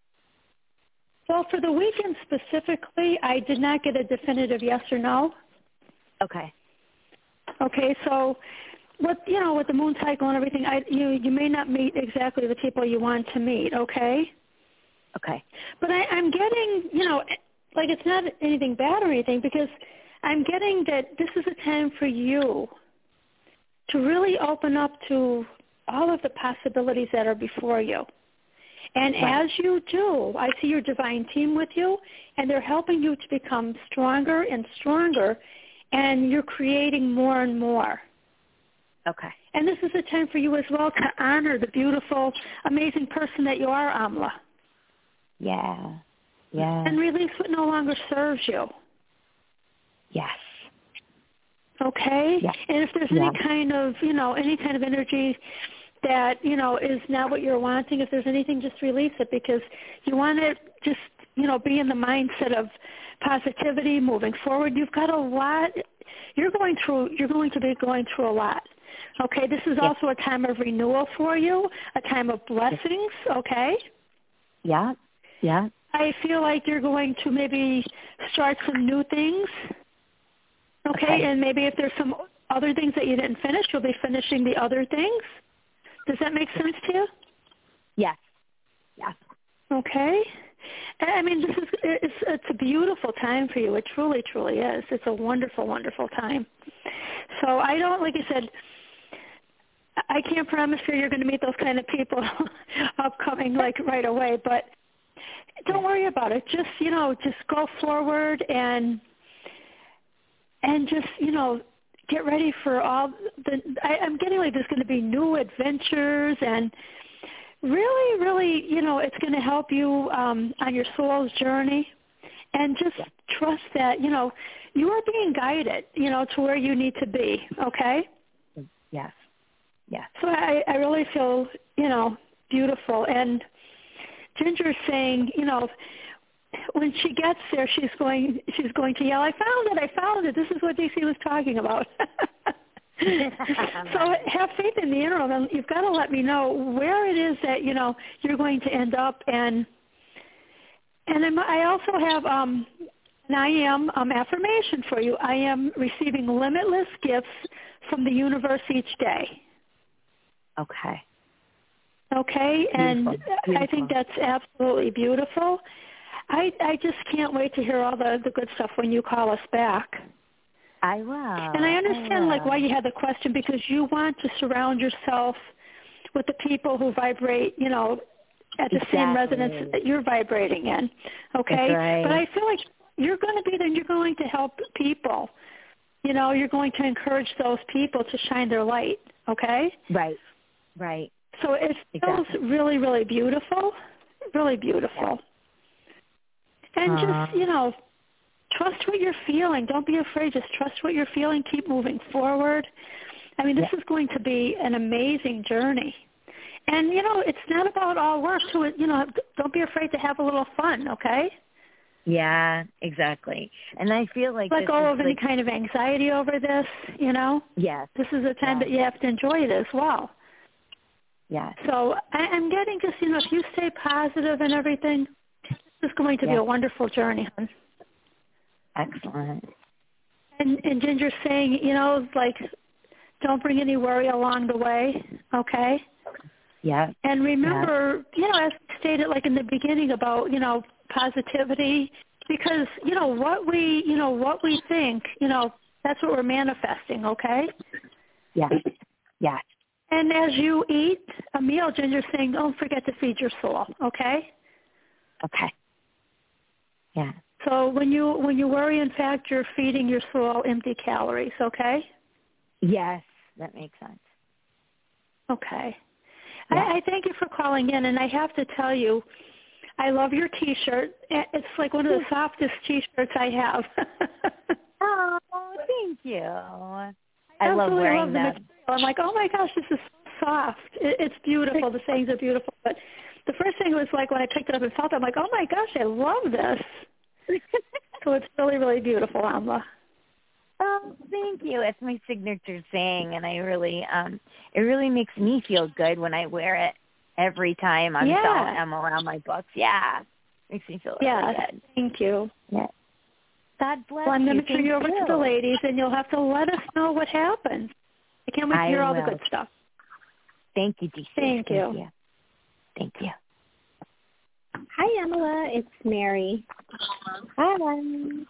Well, for the weekend specifically, I did not get a definitive yes or no. Okay. Okay, so with you know with the moon cycle and everything, I you you may not meet exactly the people you want to meet. Okay. Okay. But I, I'm getting you know like it's not anything bad or anything because I'm getting that this is a time for you to really open up to all of the possibilities that are before you. And right. as you do, I see your divine team with you, and they're helping you to become stronger and stronger, and you're creating more and more. Okay. And this is a time for you as well to honor the beautiful, amazing person that you are, Amla. Yeah. Yeah. And release what no longer serves you. Yes. Okay? Yeah. And if there's yeah. any kind of, you know, any kind of energy that, you know, is not what you're wanting, if there's anything, just release it because you want to just, you know, be in the mindset of positivity, moving forward. You've got a lot. You're going through, you're going to be going through a lot. Okay? This is yeah. also a time of renewal for you, a time of blessings, okay? Yeah. Yeah. I feel like you're going to maybe start some new things. Okay? okay, and maybe if there's some other things that you didn't finish, you'll be finishing the other things. Does that make sense to you? Yes. Yes. Okay. I mean, this is it's it's a beautiful time for you. It truly, truly is. It's a wonderful, wonderful time. So I don't, like I said, I can't promise you you're going to meet those kind of people upcoming like right away, but don't worry about it. Just, you know, just go forward and and just, you know, get ready for all the, I, I'm getting like there's going to be new adventures and really, really, you know, it's going to help you um, on your soul's journey. And just yeah. trust that, you know, you are being guided, you know, to where you need to be, okay? Yes. Yes. So I, I really feel, you know, beautiful. And Ginger's saying, you know, when she gets there, she's going she's going to yell, I found it, I found it. This is what D C was talking about. So have faith in the interim, and you've got to let me know where it is that, you know, you're going to end up. And and I'm, I also have um, an I am um, affirmation for you. I am receiving limitless gifts from the universe each day. Okay. Okay, and beautiful. Beautiful. I think that's absolutely beautiful. I I just can't wait to hear all the, the good stuff when you call us back. I will. And I understand I will. like why you had the question, because you want to surround yourself with the people who vibrate, you know, at the exactly. same resonance that you're vibrating in. Okay? That's right. But I feel like you're going to be there and you're going to help people. You know, you're going to encourage those people to shine their light. Okay? Right. Right. So it feels exactly. really, really beautiful. Really beautiful. And uh, just, you know, trust what you're feeling. Don't be afraid. Just trust what you're feeling. Keep moving forward. I mean, this yeah. is going to be an amazing journey. And, you know, it's not about all work. So, you know, don't be afraid to have a little fun, okay? Yeah, exactly. And I feel like let this go is of any like, kind of anxiety over this, you know? Yes. This is a time yes. that you have to enjoy it as well. Yes. So I, I'm getting just, you know, if you stay positive and everything, this is going to yes. be a wonderful journey, hon. Excellent. And, and Ginger's saying, you know, like, don't bring any worry along the way, okay? Yeah. And remember, yeah. you know, as stated like in the beginning about, you know, positivity, because, you know, what we, you know, what we think, you know, that's what we're manifesting, okay? Yes. Yes. And as you eat a meal, Ginger's saying, don't forget to feed your soul, okay? Okay. Yeah. So when you when you worry, in fact, you're feeding your soul empty calories, okay? Yes, that makes sense. Okay. Yeah. I, I thank you for calling in, and I have to tell you, I love your T-shirt. It's like one of the softest T-shirts I have. Oh, thank you. I I love wearing love the them. material. I'm like, oh my gosh, this is so soft. It, it's beautiful. The sayings are beautiful. But the first thing was like when I picked it up and felt it, I'm like, oh my gosh, I love this. So it's really, really beautiful, Amla. Oh, thank you. It's my signature saying, and I really, um, it really makes me feel good when I wear it every time I'm, yeah. selling, I'm around my books. Yeah, makes me feel really yeah, good. Thank you. Yeah. God bless well, I'm you. going to turn you over you. to the ladies, and you'll have to let us know what happens. I can't wait to I hear all will. the good stuff. Thank you, D C. Thank, Thank you. you. Thank you. Hi, Emila. It's Mary. Hi.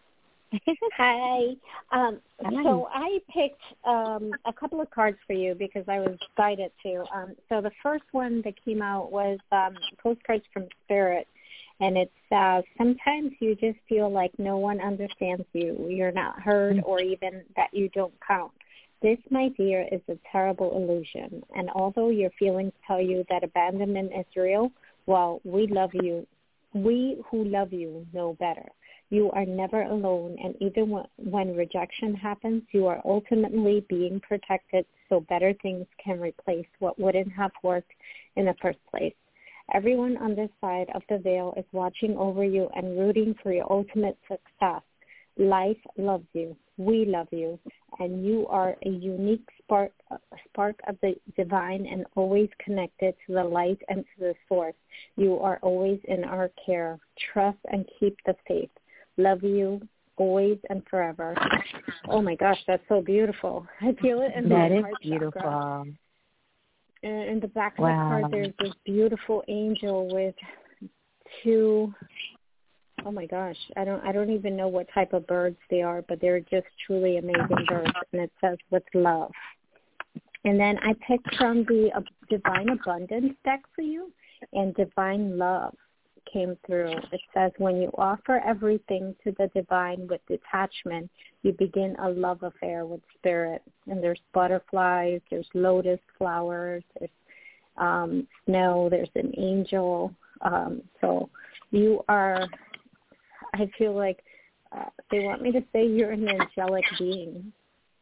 Hi. Um, so I picked um, a couple of cards for you because I was guided to. Um, so the first one that came out was um, Postcards from Spirit. And it's uh, sometimes you just feel like no one understands you. You're not heard, or even that you don't count. This, my dear, is a terrible illusion. And although your feelings tell you that abandonment is real, well, we love you. We who love you know better. You are never alone, and even when, when rejection happens, you are ultimately being protected so better things can replace what wouldn't have worked in the first place. Everyone on this side of the veil is watching over you and rooting for your ultimate success. Life loves you. We love you. And you are a unique spark, spark of the divine and always connected to the light and to the source. You are always in our care. Trust and keep the faith. Love you always and forever. Oh, my gosh, that's so beautiful. I feel it in that my is heart beautiful. chakra. And in the back of wow. the card, there's this beautiful angel with two oh my gosh, I don't I don't even know what type of birds they are, but they're just truly amazing birds. And it says with love. And then I picked from the uh, Divine Abundance deck for you, and Divine Love came through. It says, when you offer everything to the divine with detachment, you begin a love affair with spirit. And there's butterflies, there's lotus flowers, there's um, snow, there's an angel. Um, so you are, I feel like uh, they want me to say you're an angelic being.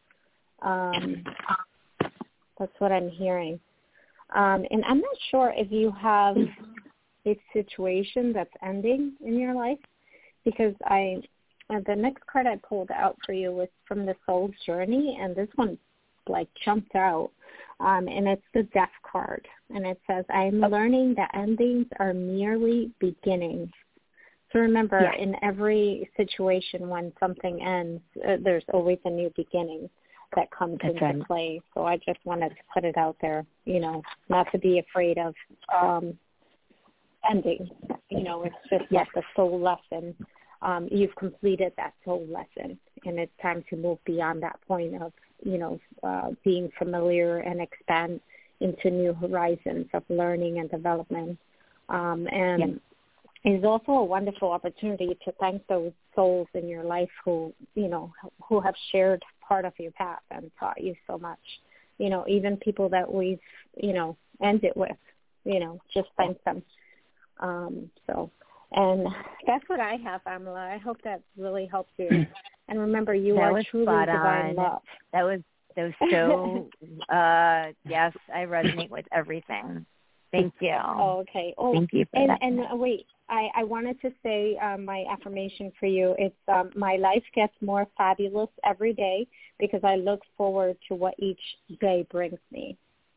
Um, that's what I'm hearing. Um, and I'm not sure if you have a situation that's ending in your life, because I, uh, the next card I pulled out for you was from the Soul's Journey, and this one like jumped out, um, and it's the Death card, and it says, I'm learning that endings are merely beginnings. So remember, yeah. in every situation when something ends, uh, there's always a new beginning that comes That's into right. play. So I just wanted to put it out there, you know, not to be afraid of um, ending. You know, it's just yes. like the soul lesson. Um, you've completed that soul lesson, and it's time to move beyond that point of, you know, uh, being familiar and expand into new horizons of learning and development. Um, and yes. it's also a wonderful opportunity to thank those souls in your life who, you know, who have shared part of your path and taught you so much. You know, even people that we've, you know, ended with, you know, just thank them. Um, so, and that's what I have, Amala. I hope that really helps you. And remember, you that are truly divine on. love. That was, that was so, uh, yes, I resonate with everything. Thank you. Oh, okay. Oh, Thank you for and, that. And uh, wait, I, I wanted to say um, my affirmation for you. It's um, my life gets more fabulous every day because I look forward to what each day brings me.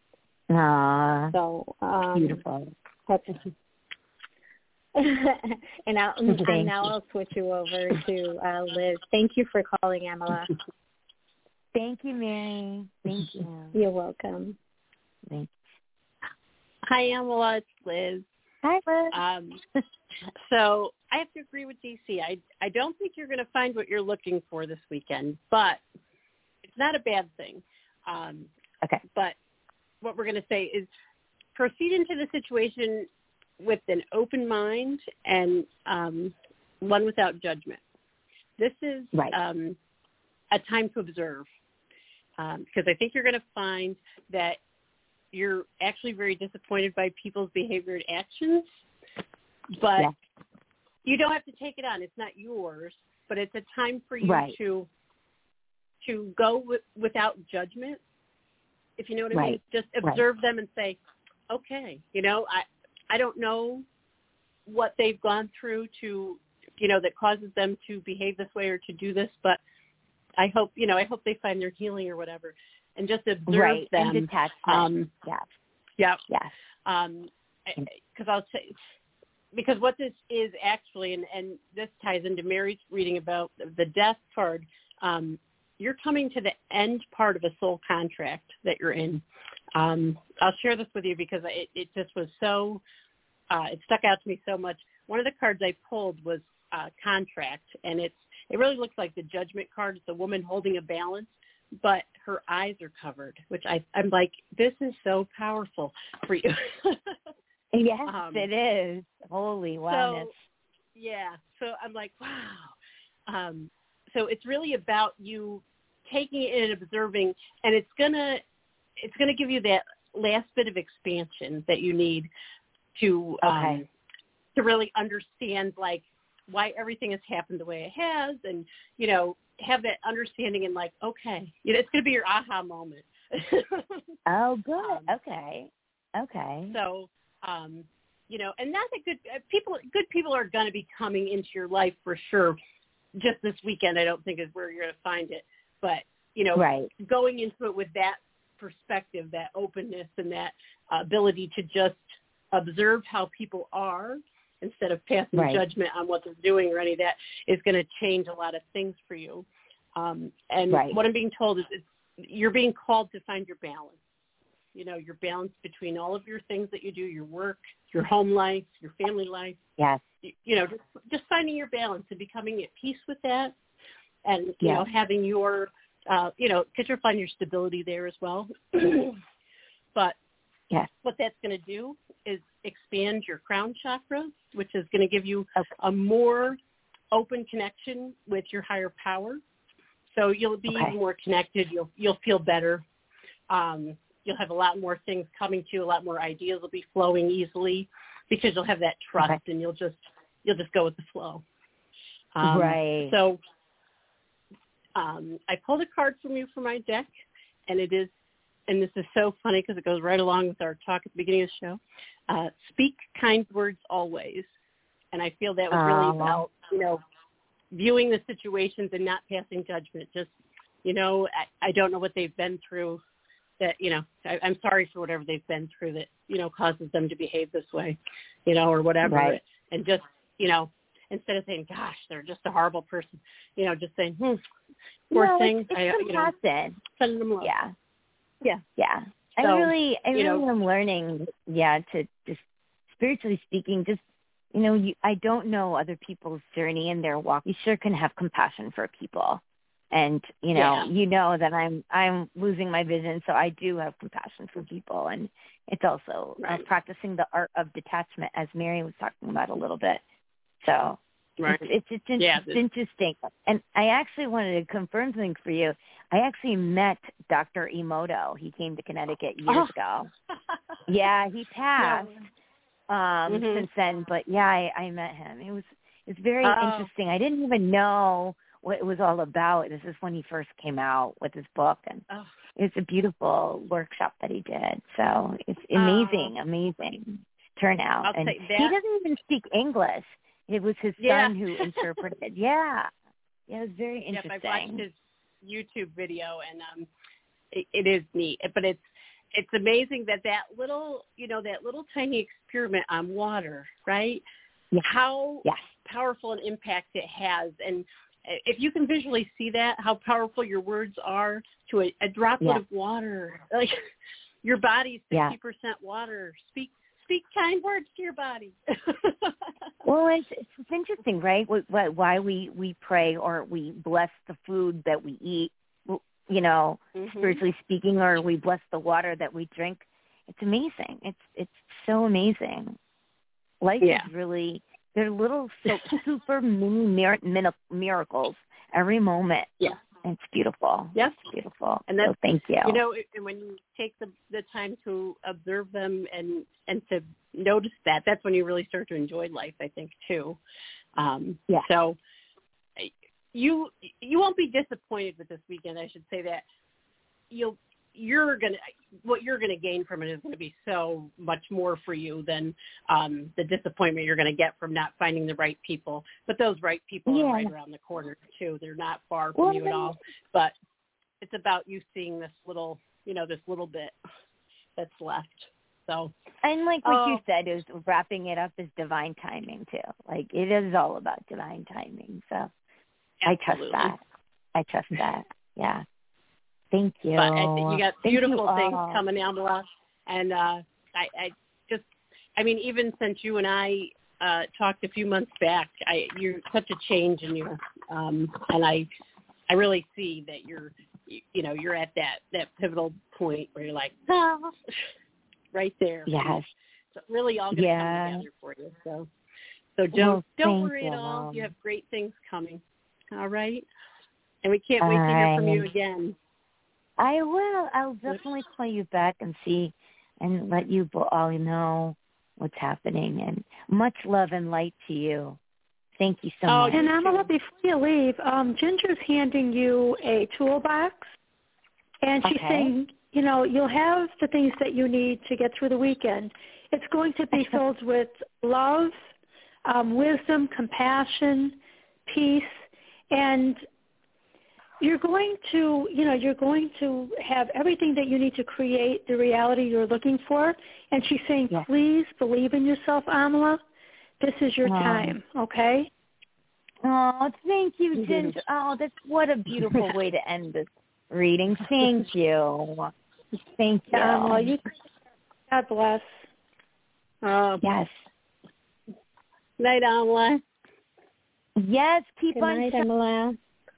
Ah, so um, beautiful. That's and, I'll, and now I'll switch you over to uh, Liz. Thank you for calling, Amala. Thank you, Mary. Thank you. You're welcome. Thank you. Hi, Amala. It's Liz. Hi, Liz. Um, so I have to agree with D C. I, I don't think you're going to find what you're looking for this weekend, but it's not a bad thing. Um, okay. But what we're going to say is proceed into the situation with an open mind and um, one without judgment. This is right. um, a time to observe, um, because I think you're going to find that you're actually very disappointed by people's behavior and actions, but yeah. you don't have to take it on. It's not yours, but it's a time for you right. to to go with, without judgment, if you know what I right. mean. Just observe right. them and say, okay, you know, I I don't know what they've gone through to, you know, that causes them to behave this way or to do this, but I hope, you know, I hope they find their healing or whatever. And just observe right. them. And detachment. Um, yeah. Yeah. Yes. Um, because I'll say, because what this is actually, and, and this ties into Mary's reading about the death card, um, you're coming to the end part of a soul contract that you're in. Um, I'll share this with you because it, it just was so, uh, it stuck out to me so much. One of the cards I pulled was uh, contract, and it's it really looks like the judgment card. It's a woman holding a balance, but her eyes are covered, which I, I'm like, this is so powerful for you. Yes, um, it is. Holy wellness. So, yeah. So I'm like, wow. Um, so it's really about you taking it and observing, and it's gonna it's gonna give you that last bit of expansion that you need to um, okay. to really understand like why everything has happened the way it has, and you know, have that understanding and like, okay, you know, it's gonna be your aha moment. Oh, good. Um, okay. Okay. So. Um, you know, and not that good uh, people, good people are going to be coming into your life for sure. Just this weekend, I don't think is where you're going to find it. But, you know, right. going into it with that perspective, that openness and that uh, ability to just observe how people are instead of passing right. judgment on what they're doing or any of that is going to change a lot of things for you. Um, and right. what I'm being told is it's, you're being called to find your balance. you know, your balance between all of your things that you do, your work, your home life, your family life. Yes. You, you know, just, just finding your balance and becoming at peace with that, and you yes. know, having your, uh, you know, because you'll find your stability there as well. But yes. what that's going to do is expand your crown chakra, which is going to give you okay. a more open connection with your higher power. So you'll be okay. even more connected. You'll you'll feel better. Um, you'll have a lot more things coming to you. A lot more ideas will be flowing easily because you'll have that trust, okay. and you'll just you'll just go with the flow. Um, right. So um, I pulled a card from you for my deck, and it is, and this is so funny because it goes right along with our talk at the beginning of the show. Uh, speak kind words always, and I feel that was really um, about you know viewing the situations and not passing judgment. Just you know, I, I don't know what they've been through. That, you know, I, I'm sorry for whatever they've been through that, you know, causes them to behave this way, you know, or whatever. Right. And just, you know, instead of saying, gosh, they're just a horrible person, you know, just saying, hmm, poor no, thing. It's, it's I, you know, sending them love. Yeah. Yeah. Yeah. So, I really, I really know, am learning, yeah, to just spiritually speaking, just, you know, you, I don't know other people's journey and their walk. You sure can have compassion for people. And, you know, yeah. you know that I'm I'm losing my vision, so I do have compassion for people. And it's also right. uh, practicing the art of detachment, as Mary was talking about a little bit. So right. it's, it's, it's, yeah, it's interesting. And I actually wanted to confirm something for you. I actually met Doctor Emoto. He came to Connecticut years oh. ago. Yeah, he passed no. um, mm-hmm. since then. But, yeah, I, I met him. It was it's very oh. interesting. I didn't even know what it was all about. This is when he first came out with his book, and oh. it's a beautiful workshop that he did. So it's amazing, oh. amazing turnout. I'll and take that. he doesn't even speak English. It was his yeah. son who interpreted. yeah, yeah, it was very interesting. Yep, I watched his YouTube video, and um, it, it is neat. But it's it's amazing that that little, you know, that little tiny experiment on water, right? Yes. How yes. powerful an impact it has, and if you can visually see that, how powerful your words are to a, a droplet yeah. of water. Like your body's fifty percent yeah. water. Speak speak kind words to your body. Well, it's, it's interesting, right? Why we, we pray or we bless the food that we eat, you know, mm-hmm. spiritually speaking, or we bless the water that we drink. It's amazing. It's it's so amazing. Life yeah. is really... They're little so super mini mir- mir- miracles every moment. Yeah. And it's beautiful. Yes. It's beautiful. And that's, so thank you. You know, and when you take the the time to observe them and, and to notice that, that's when you really start to enjoy life, I think, too. Um, yeah. So you you won't be disappointed with this weekend, I should say that. You'll you're going to, what you're going to gain from it is going to be so much more for you than um, the disappointment you're going to get from not finding the right people. But those right people yeah. are right around the corner too. They're not far from well, you at all. But it's about you seeing this little, you know, this little bit that's left. So, and like what oh, you said, is wrapping it up is divine timing too. Like it is all about divine timing. So absolutely. I trust that. I trust that. Yeah. Thank you. But I think you got beautiful you things coming, Amala. And uh, I, I just, I mean, even since you and I uh, talked a few months back, I, you're such a change in you. Um, and I, I really see that you're, you, you know, you're at that, that pivotal point where you're like, oh, right there. Yes. So really all going to yeah. come together for you. So, so don't, well, don't worry you. at all. You have great things coming. All right. And we can't all wait to hear right. from you again. I will. I'll definitely call you back and see and let you all know what's happening. And much love and light to you. Thank you so oh, much. And Amala, before you leave, um, Ginger's handing you a toolbox, and she's okay. saying, you know, you'll have the things that you need to get through the weekend. It's going to be filled with love, um, wisdom, compassion, peace, and you're going to, you know, you're going to have everything that you need to create the reality you're looking for. And she's saying, yes. please believe in yourself, Amala. This is your oh. time, okay? Oh, thank you, Ginger. Oh, that's what a beautiful way to end this reading. Thank you. Thank you. Um, well, you, God bless. Uh, yes. Night, Amla. Yes, keep Good on. night, Emila.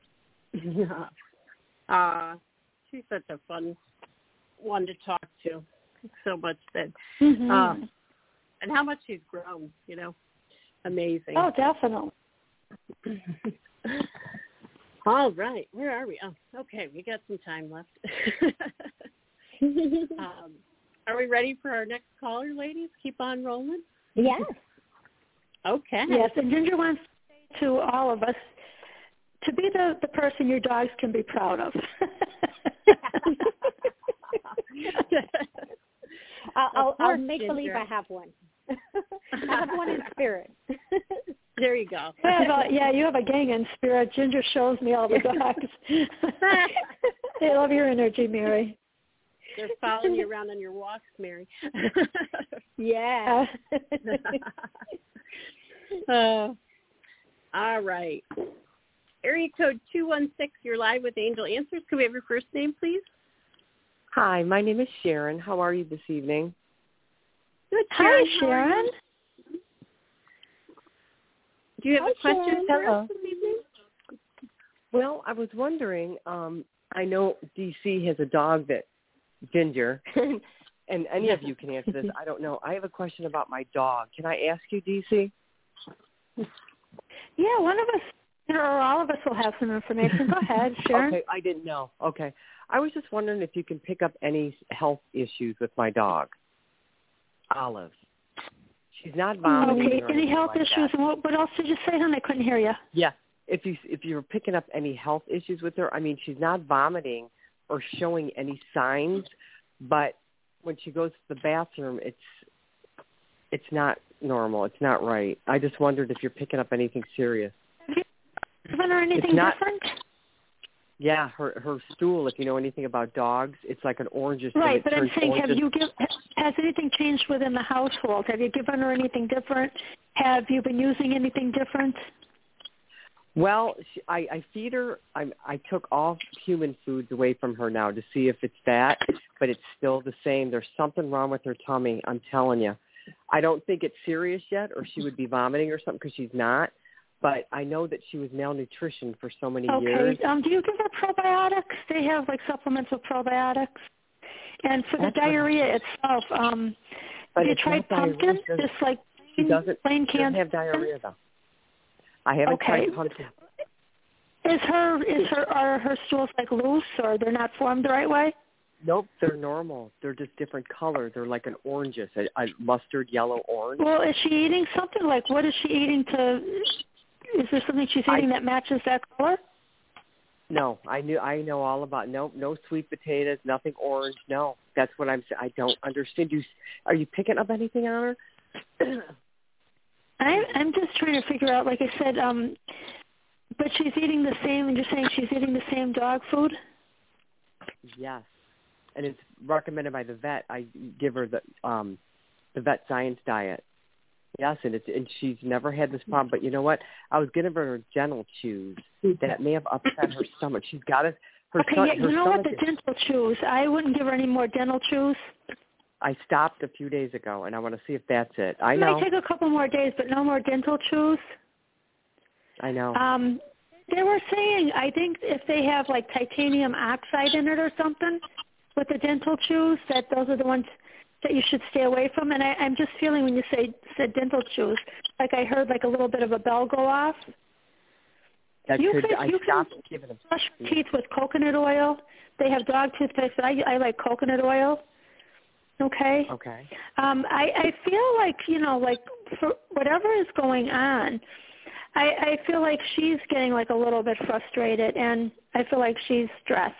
uh, she's such a fun one to talk to. So much that, Mm-hmm. uh, and how much she's grown, you know, amazing. Oh, definitely. All right, where are we? Oh, okay, we got some time left. um, are we ready for our next caller, ladies? Keep on rolling. Yes. Okay. Yes, and Ginger wants to say to all of us to be the, the person your dogs can be proud of. I'll, I'll, I'll course, make Ginger. believe I have one. I have one in spirit. There you go. I have a, yeah, you have a gang in spirit. Ginger shows me all the dogs. They love your energy, Mary. They're following you around on your walks, Mary. Yeah. uh, all right. Area code two one six, you're live with Angel Answers. Could we have your first name, please? Hi, my name is Sharon. How are you this evening? Good, Hi, Sharon. Sharon. Do you have Hi, a question Sharon. for us this evening? Well, I was wondering, um, I know D C has a dog that, Ginger, and any of you can answer this. I don't know. I have a question about my dog. Can I ask you, D C? Yeah, one of us, or all of us will have some information. Go ahead, Sharon. Okay, I didn't know. Okay. I was just wondering if you can pick up any health issues with my dog, Olive. She's not vomiting. Okay, or any anything health like issues? that. And what, what else did you say, hon? I couldn't hear you. Yeah. If you if you're picking up any health issues with her, I mean, she's not vomiting or showing any signs, but when she goes to the bathroom, it's it's not normal. It's not right. I just wondered if you're picking up anything serious. Given her anything It's not- different? Yeah, her her stool. If you know anything about dogs, it's like an orangish. Right, it but I'm turns saying, have orangish. you give, has anything changed within the household? Have you given her anything different? Have you been using anything different? Well, she, I, I feed her. I, I took all human foods away from her now to see if it's that, but it's still the same. There's something wrong with her tummy. I'm telling you. I don't think it's serious yet, or she would be vomiting or something because she's not. But I know that she was malnutrition for so many Okay. years. Um, do you give her probiotics? They have like supplemental probiotics. And for the That's diarrhea itself, um, But have you it's tried not diarrhea. pumpkin? She doesn't- Just like She plain, doesn't. plain She doesn't canned have diarrhea though. I haven't Okay. tried pumpkin. Is her is her are her stools like loose or they're not formed the right way? Nope, they're normal. They're just different color. They're like an orangish, a, a mustard yellow orange. Well, is she eating something? Like what is she eating to? Is there something she's eating I, that matches that color? No, I knew. I know all about. No, no sweet potatoes, nothing orange. No, that's what I'm saying. I don't understand. You are you picking up anything on her? I, I'm just trying to figure out. Like I said, um, but she's eating the same. And you're saying she's eating the same dog food? Yes, and it's recommended by the vet. I give her the um, the vet science diet. Yes, and it's and she's never had this problem. But you know what? I was giving her dental chews that may have upset her stomach. She's got it. Her Okay, son, yeah, her you know what? stomach The is, dental chews. I wouldn't give her any more dental chews. I stopped a few days ago, and I want to see if that's it. I It know. might take a couple more days, but no more dental chews. I know. Um, they were saying, I think if they have like titanium oxide in it or something with the dental chews, that those are the ones that you should stay away from. And I, I'm just feeling when you say said dental chews, like I heard like a little bit of a bell go off. that you could. could, I you stopped can giving them. brush your teeth with coconut oil. They have dog toothpaste, but I, I like coconut oil. Okay. Okay. Um, I, I feel like, you know, like for whatever is going on, I, I feel like she's getting like a little bit frustrated, and I feel like she's stressed.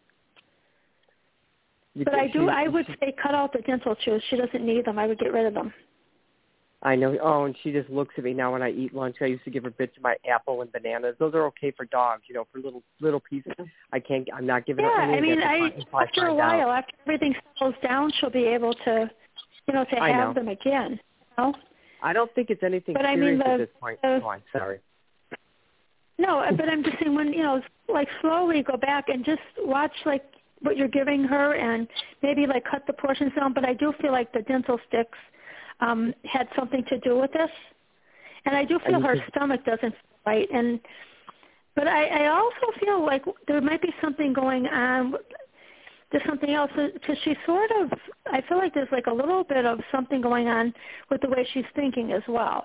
You But could- I do, she- I would she- say cut out the dental chews. She doesn't need them. I would get rid of them. I know. Oh, and she just looks at me now when I eat lunch. I used to give her bits of my apple and bananas. Those are okay for dogs, you know, for little little pieces. I can't. I'm not giving Yeah, up any I of mean, that I until I after a find while, out. after everything settles down, she'll be able to, you know, to I have know. them again. You know? I don't think it's anything But I serious mean, at the- this point. the- Oh, I'm sorry. No, but I'm just saying when, you know, like slowly go back and just watch, like, what you're giving her and maybe like cut the portions down. But I do feel like the dental sticks um, had something to do with this, and I do feel her could... stomach doesn't feel right. And but I, I also feel like there might be something going on. There's something else because she sort of. I feel like there's like a little bit of something going on with the way she's thinking as well.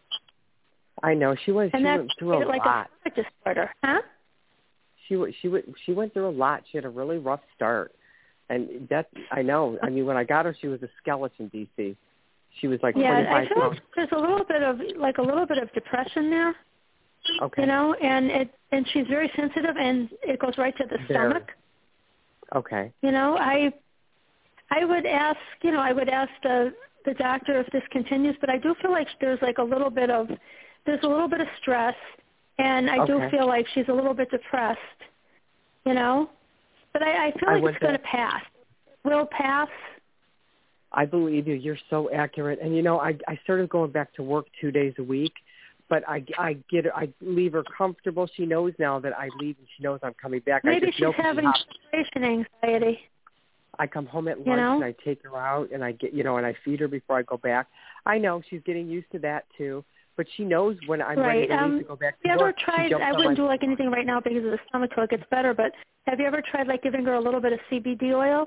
I know she went. And she that went through a like lot. a stomach disorder, huh? She she she went through a lot. She had a really rough start, and that I know. I mean, when I got her, she was a skeleton, D C. She was like yeah, twenty-five I feel pounds. like there's a little bit of like a little bit of depression there. Okay. You know, and it and she's very sensitive, and it goes right to the Very. stomach. Okay. You know, I I would ask, you know, I would ask the the doctor if this continues, but I do feel like there's like a little bit of there's a little bit of stress, and I okay. do feel like she's a little bit depressed. You know, but I, I feel like I it's going to pass. Will pass. I believe you. You're so accurate. And you know, I I started going back to work two days a week, but I I get her. I leave her comfortable. She knows now that I leave, and she knows I'm coming back. Maybe I just she's know having she separation anxiety. I come home at lunch you know? and I take her out and I get you know and I feed her before I go back. I know she's getting used to that too, but she knows when I'm right. ready to leave um, to go back to have you work. ever tried? I wouldn't do like anything right now because of the stomach till it gets better. But have you ever tried like giving her a little bit of C B D oil?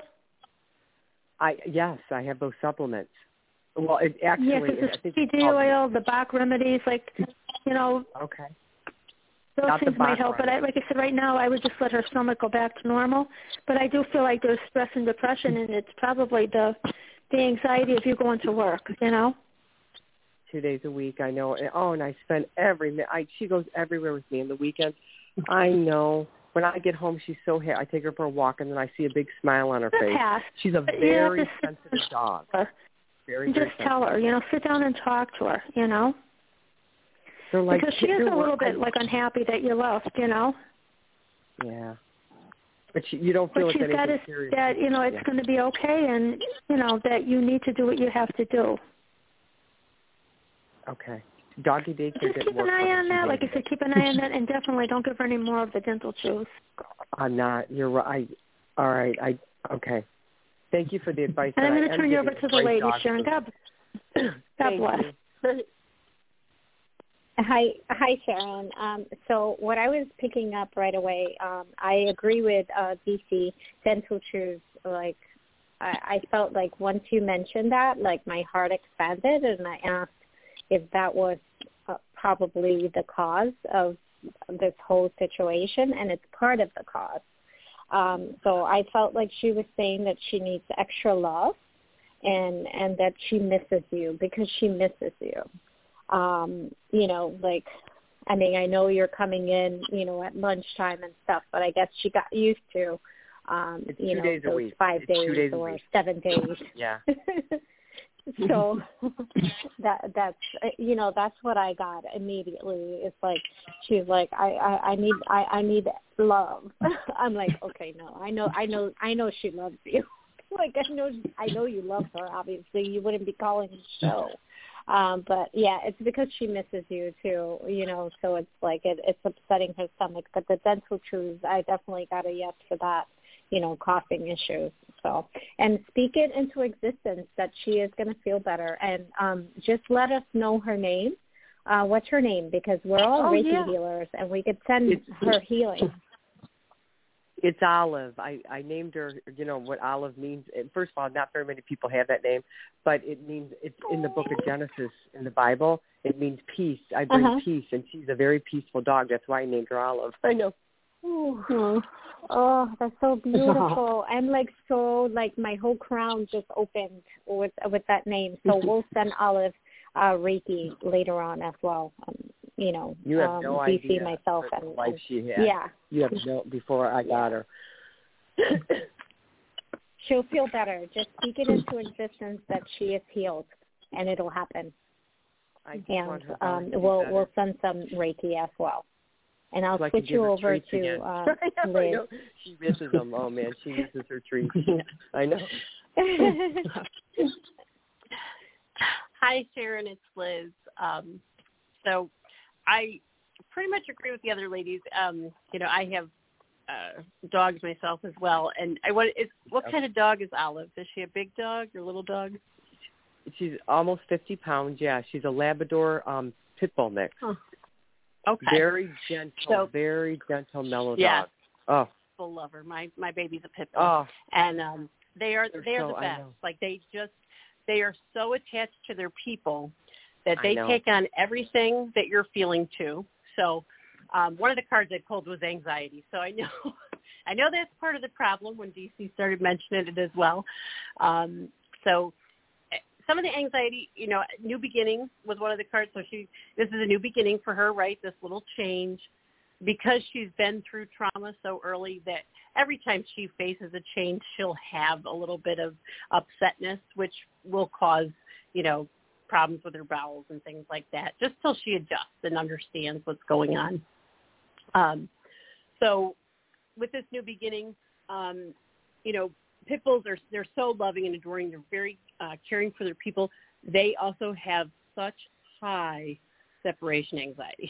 I yes, I have those supplements. Well, it actually, yeah, because I the think C B D oil, the Bach remedies, like you know. Okay. Those Not things might help, but I, like I said, right now I would just let her stomach go back to normal. But I do feel like there's stress and depression, and it's probably the the anxiety of you going to work. You know. Two days a week, I know. And, oh, and I spend every minute. I she goes everywhere with me in the weekend. I know. When I get home, she's so happy. I take her for a walk, and then I see a big smile on her face. Pass. She's a very sensitive dog. Very, just very tell her, you know, sit down and talk to her, you know. So like, because she is a little bit like unhappy that you left, you know. Yeah. But she, you don't feel but it's she's got anything it, serious. that you know it's yeah. going to be okay, and you know that you need to do what you have to do. Okay. Doggy daycare Just didn't keep an work eye on that. Like I it. said, keep an eye on that, and definitely don't give her any more of the dental chews. I'm not. You're right. I, all right. I okay. Thank you for the advice. And I'm going to turn you over to the lady, Sharon. God, God bless. Hi, hi, Sharon. Um, so what I was picking up right away, um, I agree with uh, D C dental chews. Like, I, I felt like once you mentioned that, like my heart expanded, and I asked if that was uh, probably the cause of this whole situation, and it's part of the cause. Um, so I felt like she was saying that she needs extra love, and and that she misses you because she misses you. Um, you know, like, I mean, I know you're coming in, you know, at lunchtime and stuff, but I guess she got used to, um, it's you two know, days those a week. five it's days, two days or seven days. Yeah. So that that's you know that's what I got immediately. It's like she's like I, I, I need I, I need love. I'm like, okay, no, I know I know I know she loves you. Like I know I know you love her. Obviously, you wouldn't be calling the show. Um, but yeah, it's because she misses you too. You know, so it's like it, it's upsetting her stomach. But the dental chews, I definitely got a yes for that. You know, coughing issues. So, and speak it into existence that she is going to feel better. And um, just let us know her name. Uh, what's her name? Because we're all oh, Reiki yeah. healers, and we could send it's, her healing. It's Olive. I, I named her, you know, what Olive means. First of all, not very many people have that name, but it means, it's in the book of Genesis in the Bible. It means peace. I bring uh-huh. peace, and she's a very peaceful dog. That's why I named her Olive. I know. Ooh. Oh, that's so beautiful. I'm like so like my whole crown just opened with with that name. So we'll send Olive uh, Reiki later on as well. Um, you know, you have um, no D C idea myself the and, life and she had. yeah. You have no before I got her. She'll feel better. Just speak it into existence that she is healed, and it'll happen. I and um, we'll we'll send some Reiki as well. And I'll so switch you over to uh, Liz. She misses them. Oh, man, she misses her treats. I know. Hi, Sharon. It's Liz. Um, so I pretty much agree with the other ladies. Um, you know, I have uh, dogs myself as well, and I want. Is, what kind of dog is Olive? Is she a big dog or little dog? She's almost fifty pounds. Yeah, she's a Labrador um, pit bull mix. Huh. Okay. Very gentle, so, very gentle, mellow yeah. dog. Oh, full lover. My my baby's a pit bull, oh. and um, they are They're they are so, the best. Like they just they are so attached to their people that they take on everything that you're feeling too. So um, one of the cards I pulled was anxiety. So I know I know that's part of the problem when D C started mentioning it as well. Um, so some of the anxiety, you know, new beginning was one of the cards. So she, this is a new beginning for her, right? This little change, because she's been through trauma so early that every time she faces a change, she'll have a little bit of upsetness, which will cause, you know, problems with her bowels and things like that, just till she adjusts and understands what's going on. Um, so with this new beginning, um, you know, pit bulls are, they're so loving and adoring. They're very uh, caring for their people. They also have such high separation anxiety.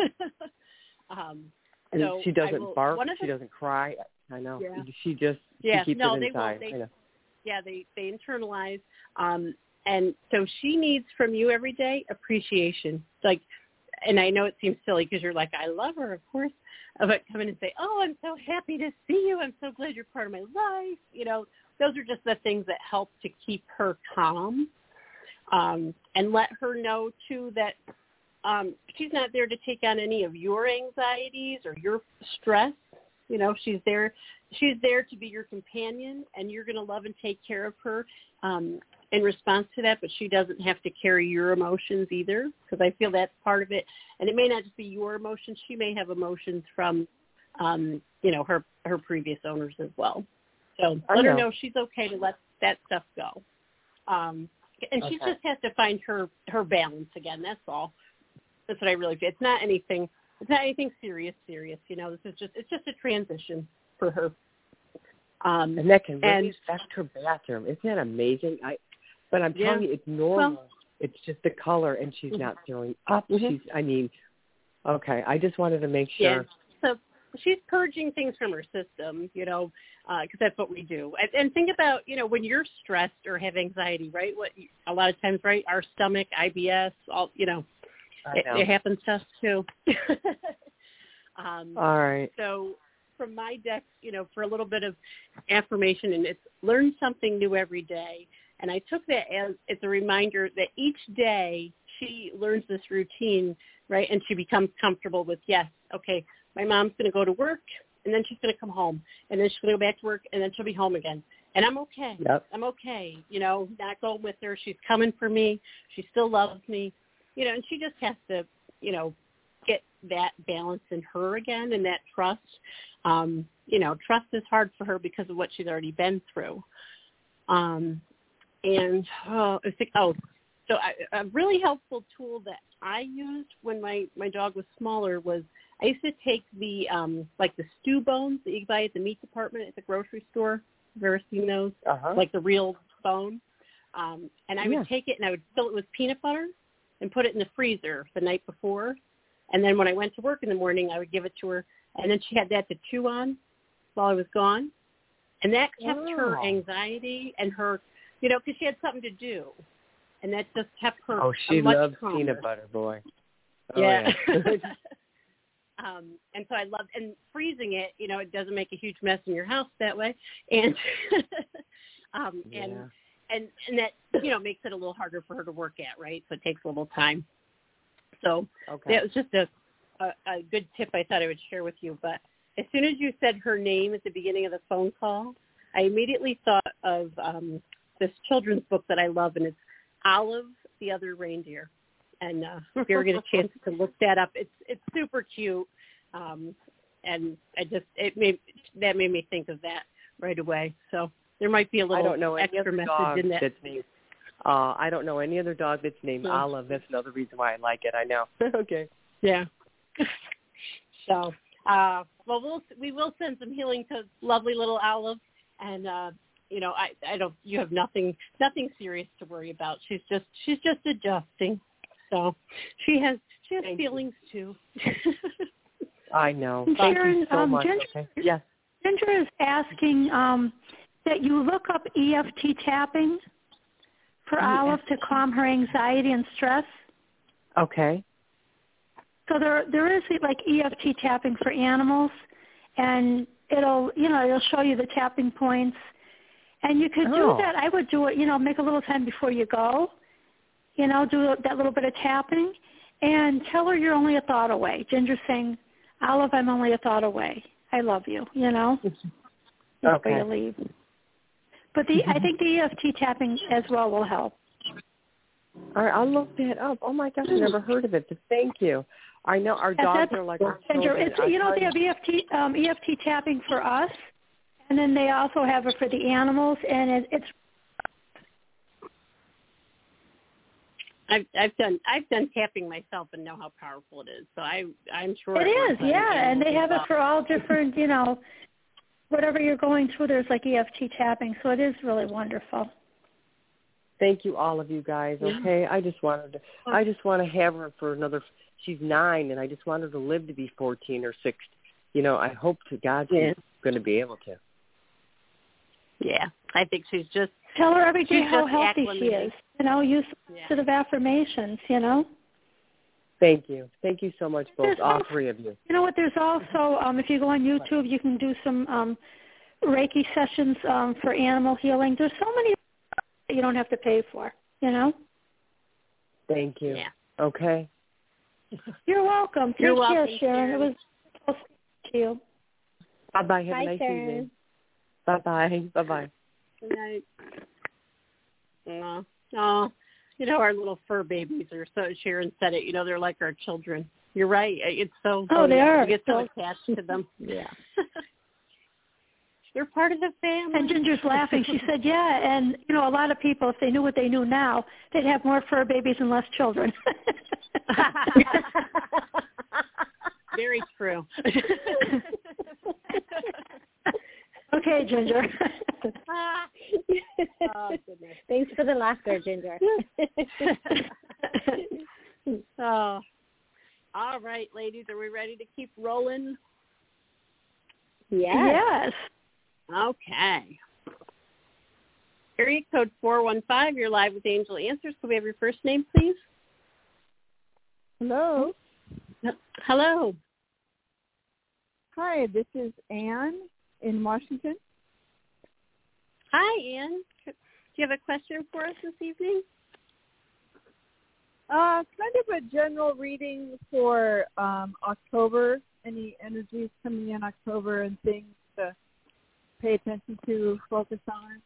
um, and so she doesn't will, bark. the, she doesn't cry. I know. Yeah. She just yeah, she keeps no, it inside. They will. They, I know. Yeah, they, they internalize. Um, and so she needs from you every day appreciation. Like, and I know it seems silly because you're like, I love her, of course. But come in and say, oh, I'm so happy to see you. I'm so glad you're part of my life. You know, those are just the things that help to keep her calm, um, and let her know, too, that um, she's not there to take on any of your anxieties or your stress. You know, she's there. She's there to be your companion, and you're going to love and take care of her um, in response to that, but she doesn't have to carry your emotions either, because I feel that's part of it. And it may not just be your emotions. She may have emotions from, um, you know, her, her previous owners as well. So let her know she's okay to let that stuff go. Um, and she Okay. just has to find her, her balance again. That's all. That's what I really feel. It's not anything, it's not anything serious, serious. You know, this is just, it's just a transition for her. Um, and that can really and, affect her bathroom. Isn't that amazing? I, but I'm yeah. telling you, it's normal. Well, it's just the color, and she's mm-hmm. not throwing up. Mm-hmm. She's, I mean, okay. I just wanted to make sure. Yeah. So she's purging things from her system, you know, because uh, that's what we do. And, and think about, you know, when you're stressed or have anxiety, right? What a lot of times, right? Our stomach, I B S, all, you know, it, know. it happens to us too. um, all right. So from my deck, you know, for a little bit of affirmation, and it's learn something new every day. And I took that as it's a reminder that each day she learns this routine, right? And she becomes comfortable with, yes, okay, my mom's going to go to work, and then she's going to come home, and then she's going to go back to work, and then she'll be home again. And I'm okay. Yep. I'm okay. You know, not going with her. She's coming for me. She still loves me. You know, and she just has to, you know, get that balance in her again and that trust. Um, you know, trust is hard for her because of what she's already been through. Um, and, oh, I think, oh, so I, a really helpful tool that I used when my, my dog was smaller was I used to take the, um, like the stew bones that you buy at the meat department at the grocery store. Have you ever seen those? Uh-huh. Like the real bone. Um, and I Yeah. would take it and I would fill it with peanut butter and put it in the freezer the night before. And then when I went to work in the morning, I would give it to her. And then she had that to chew on while I was gone. And that kept Oh. her anxiety and her, you know, because she had something to do. And that just kept her Oh, she much loves calmer. peanut butter, boy. Oh, yeah. yeah. um, and so I loved, and freezing it, you know, it doesn't make a huge mess in your house that way. And, um, yeah. and, and, and that, you know, makes it a little harder for her to work at, right? So it takes a little time. So Okay. that was just a, a, a good tip I thought I would share with you. But as soon as you said her name at the beginning of the phone call, I immediately thought of um, this children's book that I love, and it's Olive, the Other Reindeer. And uh, if you ever get a chance to look that up, it's it's super cute. Um, and I just it made that made me think of that right away. So there might be a little I don't know any extra other message dog in that. that's named. Uh, I don't know any other dog that's named Yeah. Olive. That's another reason why I like it. I know. Okay. Yeah. So, uh, well, we'll we will send some healing to lovely little Olive, and uh, you know, I I don't you have nothing nothing serious to worry about. She's just she's just adjusting. So she has she has Thank feelings too. I know. Thank Sharon, you so um, much. Ginger, Okay. Yes. Ginger is asking um, that you look up E F T tapping for Olive to calm her anxiety and stress. Okay. So there there is like E F T tapping for animals, and it'll you know it'll show you the tapping points, and you could Oh. do that. I would do it. You know, make a little time before you go. You know, do that little bit of tapping, and tell her you're only a thought away. Ginger's saying, Olive, I'm only a thought away. I love you. You know, before Okay. you leave. But the I think the E F T tapping as well will help. All right, I'll look that up. Oh my gosh, I never heard of it. But thank you. I know our Yes, dogs that's- are like our Ginger, children. it's, I you know, tell they have E F T um, E F T tapping for us, and then they also have it for the animals, and it, it's. I've I've done I've done tapping myself and know how powerful it is. So I I'm sure It it is, yeah, and they have it well. for all different, you know, whatever you're going through. There's like E F T tapping, so it is really wonderful. Thank you, all of you guys. Okay, I just wanted to. I just want to have her for another. She's nine, and I just want her to live to be fourteen or six. You know, I hope to God she's Yeah. going to be able to. Yeah, I think she's just Tell her every day she's how just healthy she acclimating. is. You know, use Yeah. positive affirmations. You know. Thank you. Thank you so much, both, There's all also- three of you. You know what? There's also, um, if you go on YouTube, you can do some um, Reiki sessions um, for animal healing. There's so many that you don't have to pay for. You know. Thank you. Yeah. Okay. You're welcome. Take You're care, welcome, Sharon. Sharon. It was nice to you. Bye bye. Have Bye, a nice Sharon. evening. Bye bye. Bye bye. Good night. Aw. Aw. You know, our little fur babies are so, Sharon said it, you know, they're like our children. You're right. It's so, Oh, they are. you get so So- attached to them. Yeah. They're part of the family. And Ginger's laughing. She said, yeah, and, you know, a lot of people, if they knew what they knew now, they'd have more fur babies and less children. Very true. Okay, Ginger. Oh, goodness. Thanks for the laughter, Ginger. Oh. All right, ladies, are we ready to keep rolling? Yes. Yes. Okay. Area code four one five, you're live with Angel Answers. Can we have your first name, please? Hello. Hello. Hi, this is Anne in Washington. Hi, Ann. Do you have a question for us this evening? Uh, kind of a general reading for um, October. Any energies coming in October and things to pay attention to, focus on.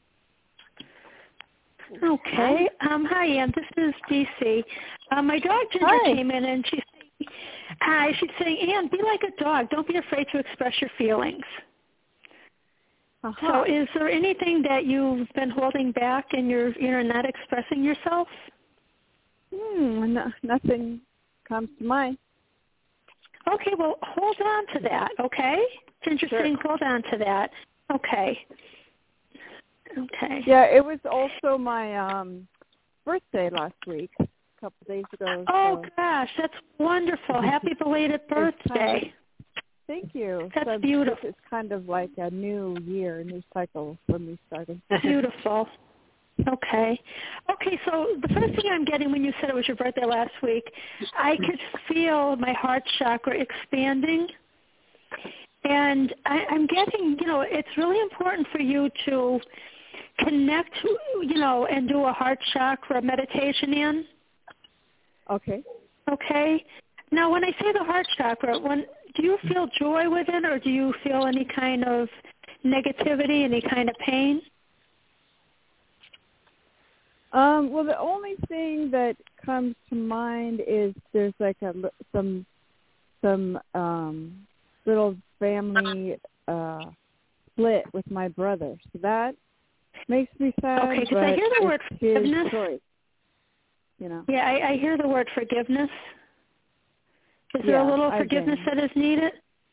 Okay. Um, hi, Ann. This is D C. Uh, my dog Ginger Hi. came in, and she's saying, hi, she's saying, Ann, be like a dog. Don't be afraid to express your feelings. Uh-huh. So is there anything that you've been holding back and you're, you're not expressing yourself? Hmm, no, nothing comes to mind. Okay, well, hold on to that, okay? Ginger Sure. saying hold on to that. Okay. Okay. Yeah, it was also my um, birthday last week, a couple of days ago. Oh, so. gosh, that's wonderful. Happy belated It's kind birthday. of- Thank you. That's so beautiful. It's kind of like a new year, a new cycle for me starting. Beautiful. Okay. Okay, so the first thing I'm getting when you said it was your birthday last week, I could feel my heart chakra expanding. And I, I'm getting, you know, it's really important for you to connect, you know, and do a heart chakra meditation in. Okay. Okay. Now, when I say the heart chakra, when do you feel joy with it, or do you feel any kind of negativity, any kind of pain? Um, well, the only thing that comes to mind is there's like a li- some some um, little family uh, split with my brother, so that makes me sad. Okay, because but I hear the word it's his forgiveness. choice, you know. Yeah, I, I hear the word forgiveness. Is there Yeah, a little I've forgiveness been- that is needed?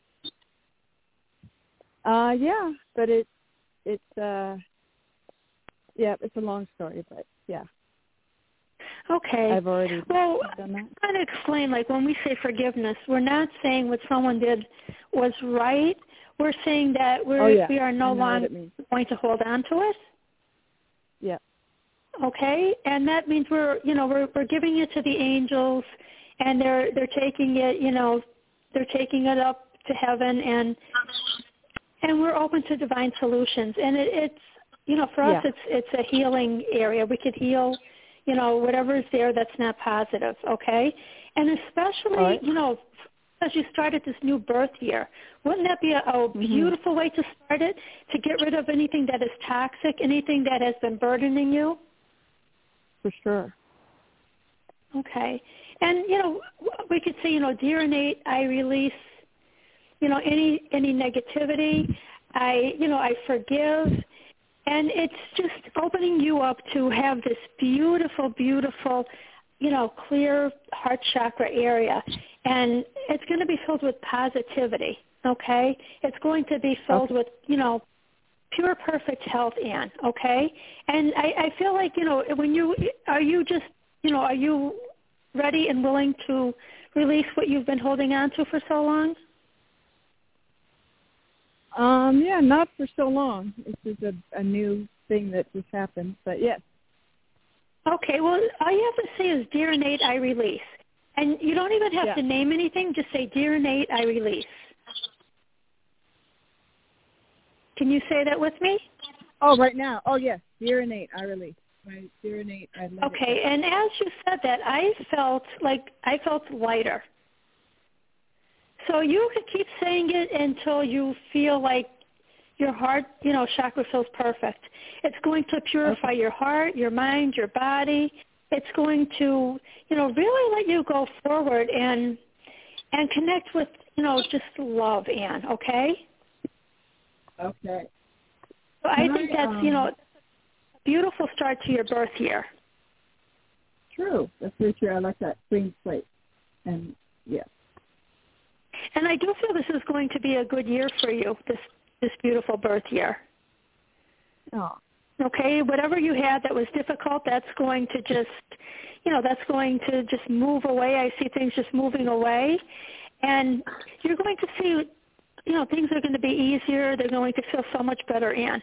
Uh, yeah, but it it's uh, yeah, it's a long story, but yeah. Okay. I've already well, done that. I'm trying to explain, like when we say forgiveness, we're not saying what someone did was right. We're saying that we're, oh, yeah. we are no I know longer what it means. going to hold on to it. Yeah. Okay, and that means we're, you know, we're we're giving it to the angels, and they're they're taking it, you know, they're taking it up to heaven, and and we're open to divine solutions. And it, it's, you know, for us, Yeah. it's it's a healing area. We could heal, you know, whatever is there that's not positive. Okay, and especially, right. you know, as you started this new birth year, wouldn't that be a, a mm-hmm. beautiful way to start it? To get rid of anything that is toxic, anything that has been burdening you. For sure. Okay. And, you know, we could say, you know, dear innate, I release, you know, any any negativity. I, you know, I forgive. And it's just opening you up to have this beautiful, beautiful, you know, clear heart chakra area. And it's going to be filled with positivity, okay? It's going to be filled okay. with, you know, pure, perfect health, Anne, okay? And I, I feel like, you know, when you, are you just, you know, are you ready and willing to release what you've been holding on to for so long? Um, yeah, not for so long. This is a, a new thing that just happened, but yes. Okay, well, all you have to say is, dear innate, I release. And you don't even have yeah. to name anything. Just say, dear innate, I release. Can you say that with me? Oh, right now. Oh, yes. Dear innate, I release. My dear innate, I let Okay, it and as you said that, I felt like I felt lighter. So you could keep saying it until you feel like your heart, you know, chakra feels perfect. It's going to purify okay. your heart, your mind, your body. It's going to, you know, really let you go forward and and connect with, you know, just love, Anne, okay? Okay. So I think I, that's, um, you know, a beautiful start to your birth year. True. That's very true. I like that clean slate. And, yeah. And I do feel this is going to be a good year for you, this this beautiful birth year. Oh. Okay, whatever you had that was difficult, that's going to just, you know, that's going to just move away. I see things just moving away. And you're going to see, you know, things are going to be easier. They're going to feel so much better, Anne.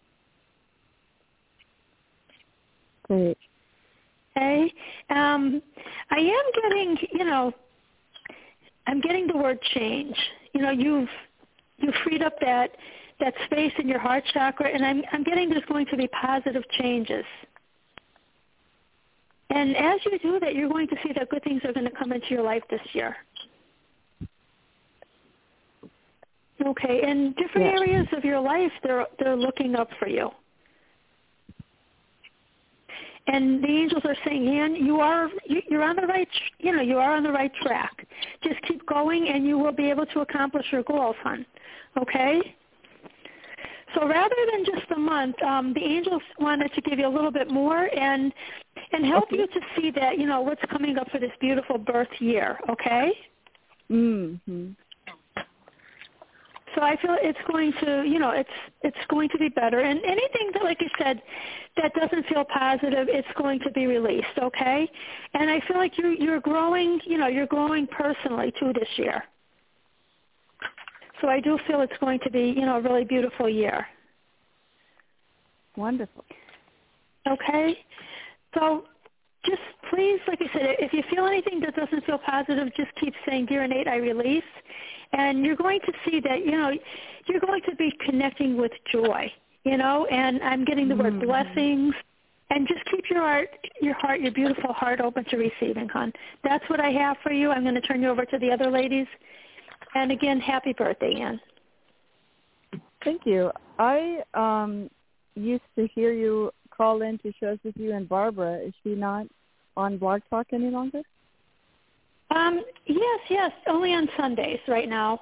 Great. Okay. Um, I am getting, you know, I'm getting the word change. You know, you've you've freed up that that space in your heart chakra, and I'm I'm getting there's going to be positive changes. And as you do that, you're going to see that good things are going to come into your life this year. Okay, in different yeah. areas of your life, they're they're looking up for you. And the angels are saying, Anne, you are you're on the right, you know, you are on the right track. Just keep going, and you will be able to accomplish your goals, hon. Okay. So rather than just a month, um, the angels wanted to give you a little bit more and and help okay. you to see that, you know, what's coming up for this beautiful birth year. Okay. Mm-hmm. So I feel it's going to, you know, it's it's going to be better. And anything that, like I said, that doesn't feel positive, it's going to be released, okay? And I feel like you're you're growing, you know, you're growing personally too this year. So I do feel it's going to be, you know, a really beautiful year. Wonderful. Okay? So just please, like I said, if you feel anything that doesn't feel positive, just keep saying, dear innate, I release. And you're going to see that, you know, you're going to be connecting with joy, you know, and I'm getting the word mm-hmm. blessings. And just keep your heart, your heart, your beautiful heart open to receiving, hon. That's what I have for you. I'm going to turn you over to the other ladies. And again, happy birthday, Anne. Thank you. I um, used to hear you call in to shows with you and Barbara. Is she not on Blog Talk any longer? Um, yes, yes, only on Sundays right now.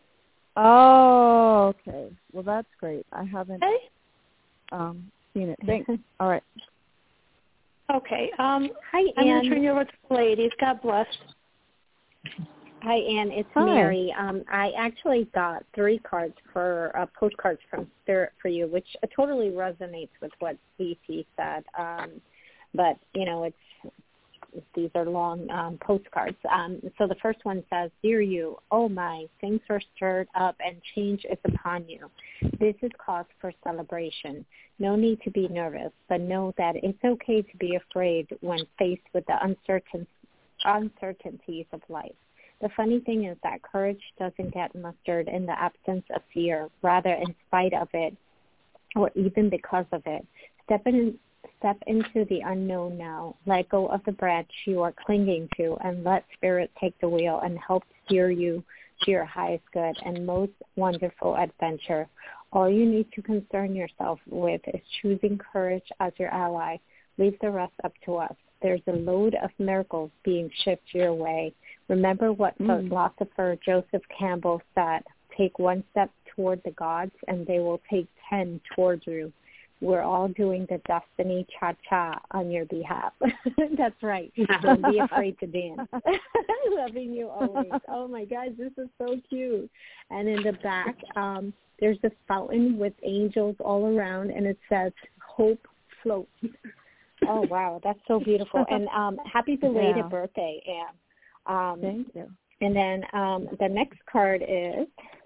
Oh, okay. Well, that's great. I haven't okay. um, seen it. Thanks. All right. Okay. Um, Hi, I'm Anne. going to turn you over to the ladies. God bless. Hi, Anne. It's Hi. Mary. Um, I actually got three cards for uh, postcards from Spirit for you, which uh, totally resonates with what C T said. Um, but, you know, it's these are long um, postcards. Um, so the first one says, "Dear you, oh my, things are stirred up and change is upon you. This is cause for celebration. No need to be nervous, but know that it's okay to be afraid when faced with the uncertain, uncertainties of life. The funny thing is that courage doesn't get mustered in the absence of fear, rather in spite of it, or even because of it. Step in, step into the unknown now. Let go of the branch you are clinging to, and let Spirit take the wheel and help steer you to your highest good and most wonderful adventure. All you need to concern yourself with is choosing courage as your ally. Leave the rest up to us. There's a load of miracles being shipped your way. Remember what mm. philosopher Joseph Campbell said, take one step toward the gods and they will take ten towards you. We're all doing the destiny cha-cha on your behalf." That's right. Don't be afraid to dance. Loving you always. Oh, my gosh, this is so cute. And in the back, um, there's a fountain with angels all around, and it says, "Hope floats." Oh, wow, that's so beautiful. And um, happy belated yeah. birthday, Anne. Um, Thank you. And then um, the next card is,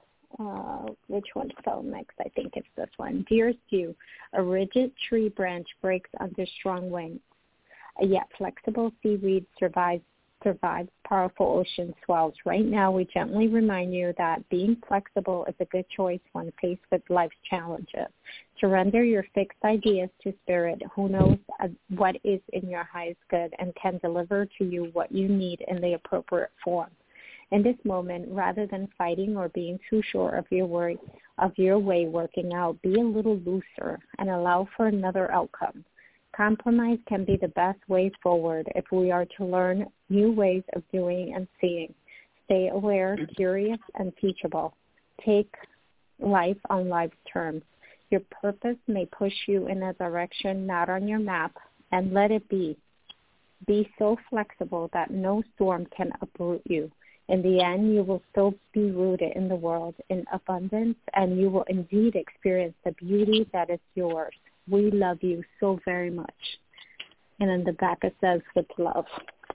uh, which one fell next? I think it's this one. "Dearest you, a rigid tree branch breaks under strong winds. A yet flexible seaweed survives, survives powerful ocean swells. Right now, we gently remind you that being flexible is a good choice when faced with life's challenges. Surrender your fixed ideas to Spirit, who knows what is in your highest good and can deliver to you what you need in the appropriate form. In this moment, rather than fighting or being too sure of your way, of your way working out, be a little looser and allow for another outcome. Compromise can be the best way forward if we are to learn new ways of doing and seeing. Stay aware, curious, and teachable. Take life on life's terms. Your purpose may push you in a direction not on your map, and let it be. Be so flexible that no storm can uproot you. In the end, you will still be rooted in the world in abundance, and you will indeed experience the beauty that is yours. We love you so very much." And in the back it says, "With love."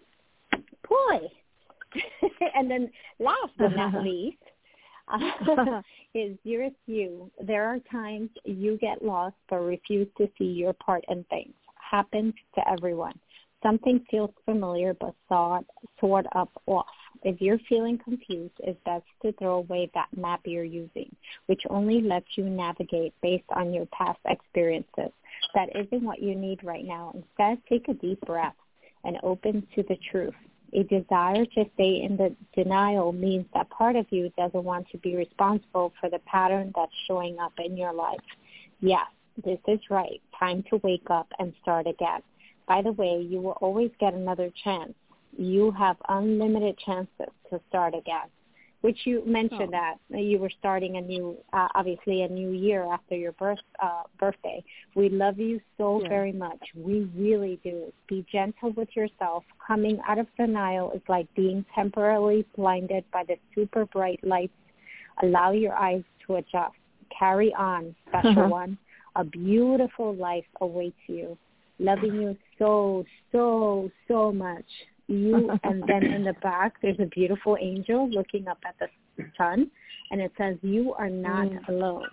Boy. And then last but not least uh, is "Dearest you, there are times you get lost but refuse to see your part in things. Happens to everyone. Something feels familiar but sort, sort of off. If you're feeling confused, it's best to throw away that map you're using, which only lets you navigate based on your past experiences. That isn't what you need right now. Instead, take a deep breath and open to the truth. A desire to stay in the denial means that part of you doesn't want to be responsible for the pattern that's showing up in your life. Yes, this is right. Time to wake up and start again. By the way, you will always get another chance. You have unlimited chances to start again, which you mentioned oh. that you were starting a new, uh, obviously a new year after your birth uh, birthday. We love you so yeah. very much. We really do. Be gentle with yourself. Coming out of denial is like being temporarily blinded by the super bright lights. Allow your eyes to adjust. Carry on, special one. A beautiful life awaits you. Loving you so, so, so much. You, and then in the back, there's a beautiful angel looking up at the sun, and it says, "You are not mm. alone."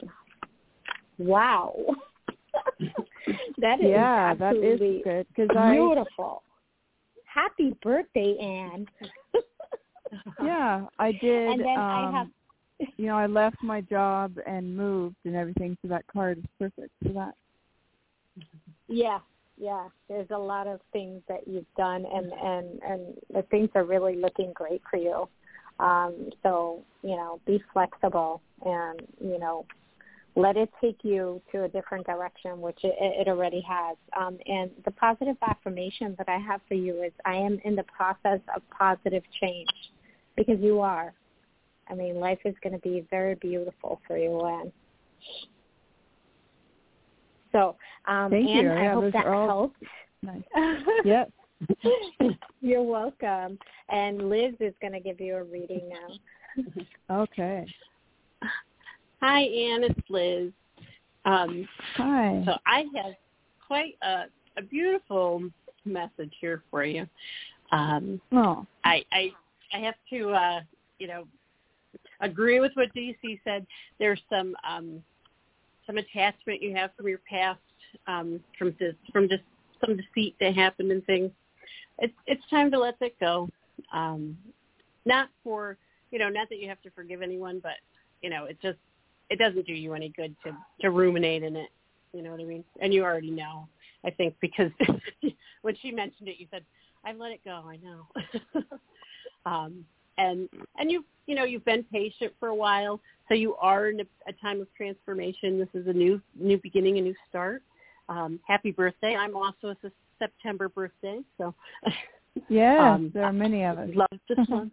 Wow. That is yeah, that is good. Beautiful. I, Happy birthday, Anne. Yeah, I did. And then um, I have, you know, I left my job and moved and everything, so that card is perfect for that. Yeah. Yeah, there's a lot of things that you've done, and, and, and the things are really looking great for you. Um, so, you know, be flexible and, you know, let it take you to a different direction, which it, it already has. Um, and the positive affirmation that I have for you is I am in the process of positive change, because you are. I mean, life is going to be very beautiful for you, Anne. So, um, Thank Anne, you. I yeah, hope that all... helps. Nice. Yep. You're welcome. And Liz is going to give you a reading now. Okay. Hi, Anne. It's Liz. Um, Hi. So I have quite a, a beautiful message here for you. Um, oh. I, I I have to, uh, you know, agree with what D C said. There's some um, some attachment you have from your past, um, from just, from just some deceit that happened and things. It's it's time to let that go. Um, not for, you know, not that you have to forgive anyone, but, you know, it just, it doesn't do you any good to, to ruminate in it. You know what I mean? And you already know, I think, because when she mentioned it, you said, I let it go. I know. um, and, and you, you know, you've been patient for a while. So you are in a, a time of transformation. This is a new, new beginning, a new start. Um, happy birthday. I'm also a September birthday. So yes, um, there are many of us. Love this month.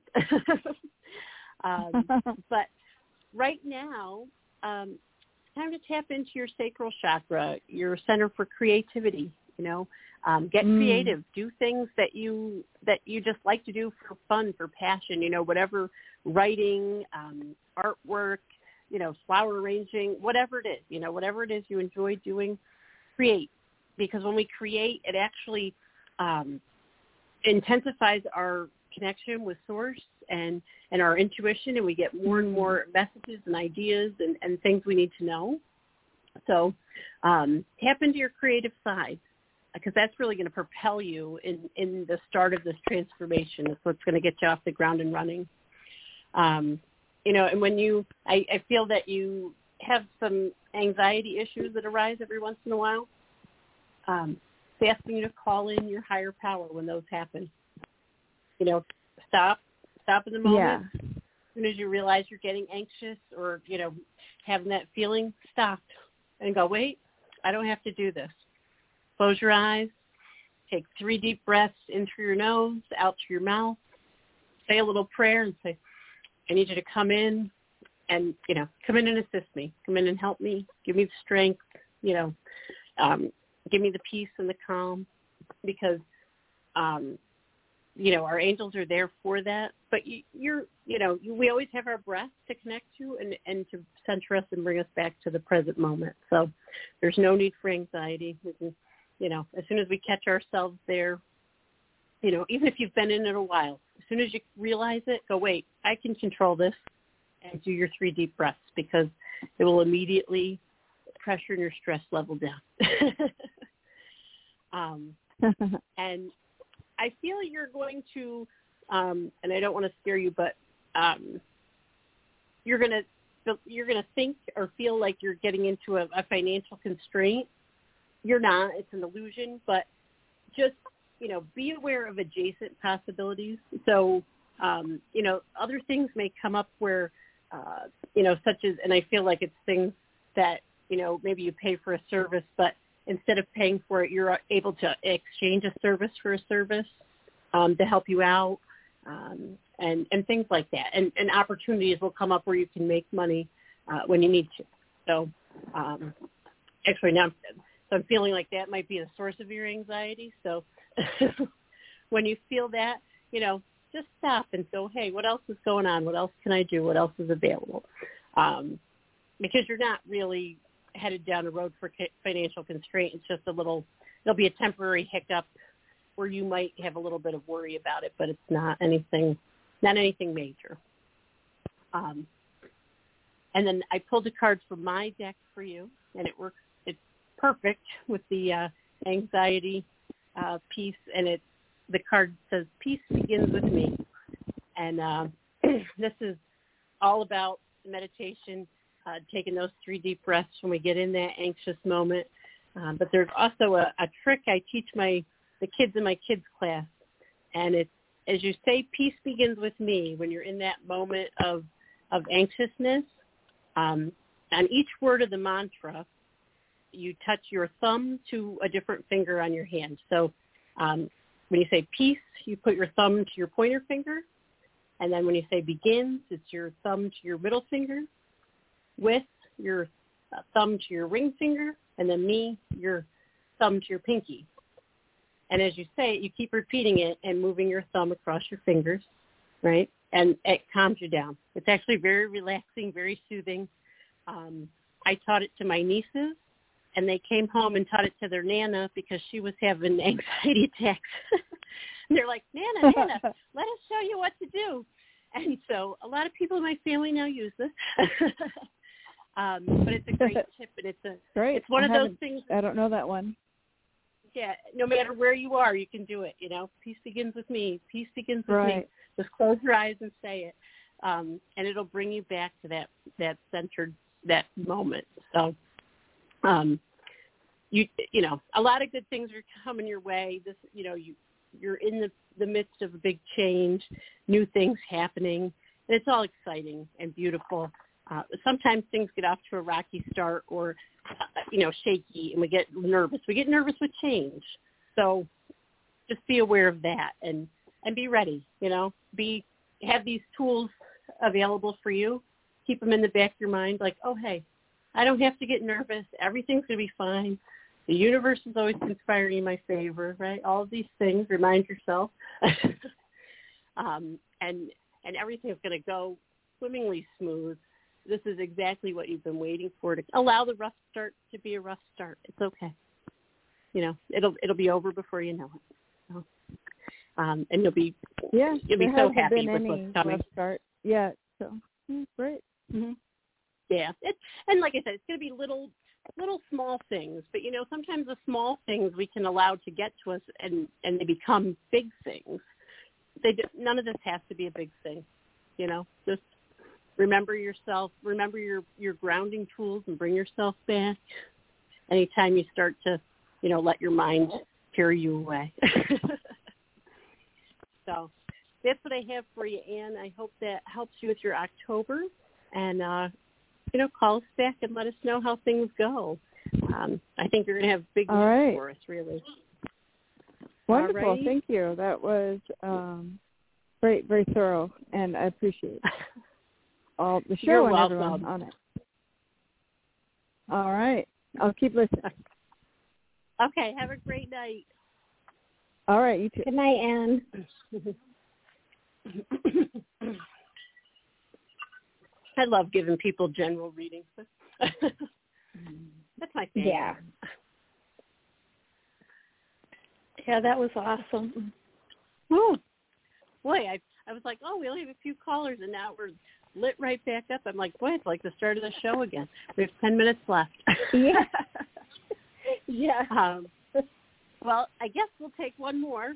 um, but right now, um, time to tap into your sacral chakra, your center for creativity. You know, um, get mm. creative. Do things that you that you just like to do for fun, for passion. You know, whatever, writing, um, artwork, you know, flower arranging, whatever it is. You know, whatever it is you enjoy doing, create. Because when we create, it actually um, intensifies our connection with source and, and our intuition, and we get more and more messages and ideas and, and things we need to know. So um, tap into your creative side, because that's really going to propel you in, in the start of this transformation. That's what's going to get you off the ground and running. Um, you know, and when you, I, I feel that you have some anxiety issues that arise every once in a while. Um, it's asking you to call in your higher power when those happen. You know, stop, stop in the moment. Yeah. As soon as you realize you're getting anxious or, you know, having that feeling, stop and go, wait, I don't have to do this. Close your eyes, take three deep breaths in through your nose, out through your mouth, say a little prayer and say, I need you to come in and, you know, come in and assist me. Come in and help me. Give me the strength, you know, um, give me the peace and the calm, because, um, you know, our angels are there for that. But you, you're, you know, you, we always have our breath to connect to and, and to center us and bring us back to the present moment. So there's no need for anxiety. We can, you know, as soon as we catch ourselves there, you know, even if you've been in it a while, as soon as you realize it, go, wait, I can control this, and do your three deep breaths, because it will immediately pressure your stress level down. um, and I feel you're going to, um, and I don't want to scare you, but um, you're going to you're going to think or feel like you're getting into a, a financial constraint. You're not. It's an illusion, but just, you know, be aware of adjacent possibilities. So, um, you know, other things may come up where, uh, you know, such as, and I feel like it's things that, you know, maybe you pay for a service, but instead of paying for it, you're able to exchange a service for a service um, to help you out, um, and, and things like that. And, and opportunities will come up where you can make money uh, when you need to. So um, actually now, so I'm feeling like that might be a source of your anxiety. So when you feel that, you know, just stop and go, hey, what else is going on? What else can I do? What else is available? Um, because you're not really headed down a road for financial constraint. It's just a little, it'll be a temporary hiccup where you might have a little bit of worry about it, but it's not anything, not anything major. Um, and then I pulled a card from my deck for you, and it works, it's perfect with the uh, anxiety uh, piece, and it, the card says, peace begins with me. And uh, this is all about meditation, Uh, taking those three deep breaths when we get in that anxious moment. Um, but there's also a, a trick I teach my the kids in my kids class, and it's, as you say, peace begins with me. When you're in that moment of of anxiousness, um, on each word of the mantra, you touch your thumb to a different finger on your hand. So um, when you say peace, you put your thumb to your pointer finger, and then when you say begins, it's your thumb to your middle finger, with your uh, thumb to your ring finger, and then me, your thumb to your pinky. And as you say it, you keep repeating it and moving your thumb across your fingers, right? And it calms you down. It's actually very relaxing, very soothing. Um, I taught it to my nieces, and they came home and taught it to their Nana because she was having anxiety attacks. And they're like, Nana, Nana, let us show you what to do. And so a lot of people in my family now use this. um, but it's a great tip, and it's a great. It's one I of those things. I don't know that one. Yeah, no matter where you are, you can do it. You know, peace begins with me. Peace begins with right. me. Just close your eyes and say it, um, and it'll bring you back to that that centered that moment. So, um, you you know, a lot of good things are coming your way. This, you know, you you're in the the midst of a big change, new things happening, and it's all exciting and beautiful. Uh, sometimes things get off to a rocky start, or uh, you know, shaky, and we get nervous. We get nervous with change. So just be aware of that, and, and be ready. You know, be have these tools available for you. Keep them in the back of your mind, like, oh, hey, I don't have to get nervous. Everything's going to be fine. The universe is always conspiring in my favor, right? All of these things. Remind yourself, um, and and everything's going to go swimmingly smooth. This is exactly what you've been waiting for. To allow the rough start to be a rough start. It's okay. You know, it'll it'll be over before you know it. So, um, and you'll be yeah, you'll be so happy with what's coming. Rough start. Yeah, so mm, great. Mm-hmm. Yeah, it's, and like I said, it's going to be little little small things. But you know, sometimes the small things we can allow to get to us, and and they become big things. They do, none of this has to be a big thing. You know, just remember yourself, remember your, your grounding tools, and bring yourself back anytime you start to, you know, let your mind carry you away. So that's what I have for you, Anne. I hope that helps you with your October. And, uh, you know, call us back and let us know how things go. Um, I think you're going to have big news right. for us, really. Wonderful. Alrighty. Thank you. That was um, very, very thorough, and I appreciate it. All the show You're and welcome. everyone on it. All right. I'll keep listening. Okay. Have a great night. All right. You too. Good night, Anne. I love giving people general readings. That's my favorite. Yeah. Yeah, that was awesome. Ooh. Boy, I I was like, oh, we only have a few callers, and now we're lit right back up. I'm like, boy, it's like the start of the show again. We have ten minutes left. Yeah. Yeah. Um, well, I guess we'll take one more.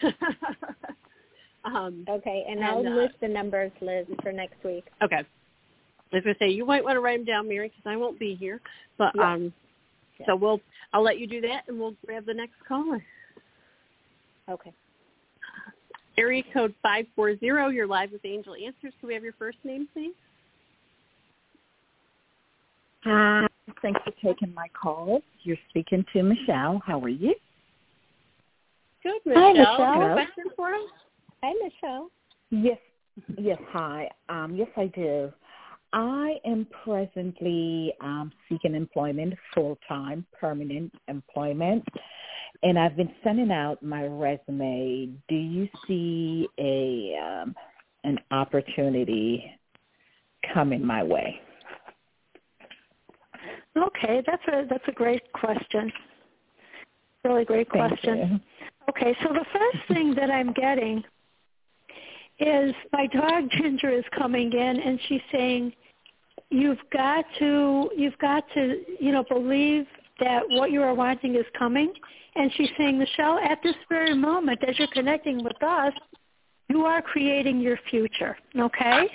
um, okay, and, and I'll uh, list the numbers, Liz, for next week. Okay. I was going to say, you might want to write them down, Mary, because I won't be here. But yeah. um, yeah. So we'll I'll let you do that, and we'll grab the next caller. Okay. Area code five four zero, you're live with Angel Answers. Can we have your first name, please? Hi. Thanks for taking my call. You're speaking to Michelle. How are you? Good, Michelle. Hi, Michelle. Have a question for us? Hi, Michelle. Yes. Yes, hi. Um, yes, I do. I am presently um, seeking employment, full-time, permanent employment, and I've been sending out my resume. Do you see a um, an opportunity coming my way? Okay, that's a that's a great question. Really great Thank question. you. Okay, so the first thing that I'm getting is my dog Ginger is coming in, and she's saying, "You've got to, you've got to, you know, believe that what you are wanting is coming." And she's saying, Michelle, at this very moment, as you're connecting with us, you are creating your future. Okay.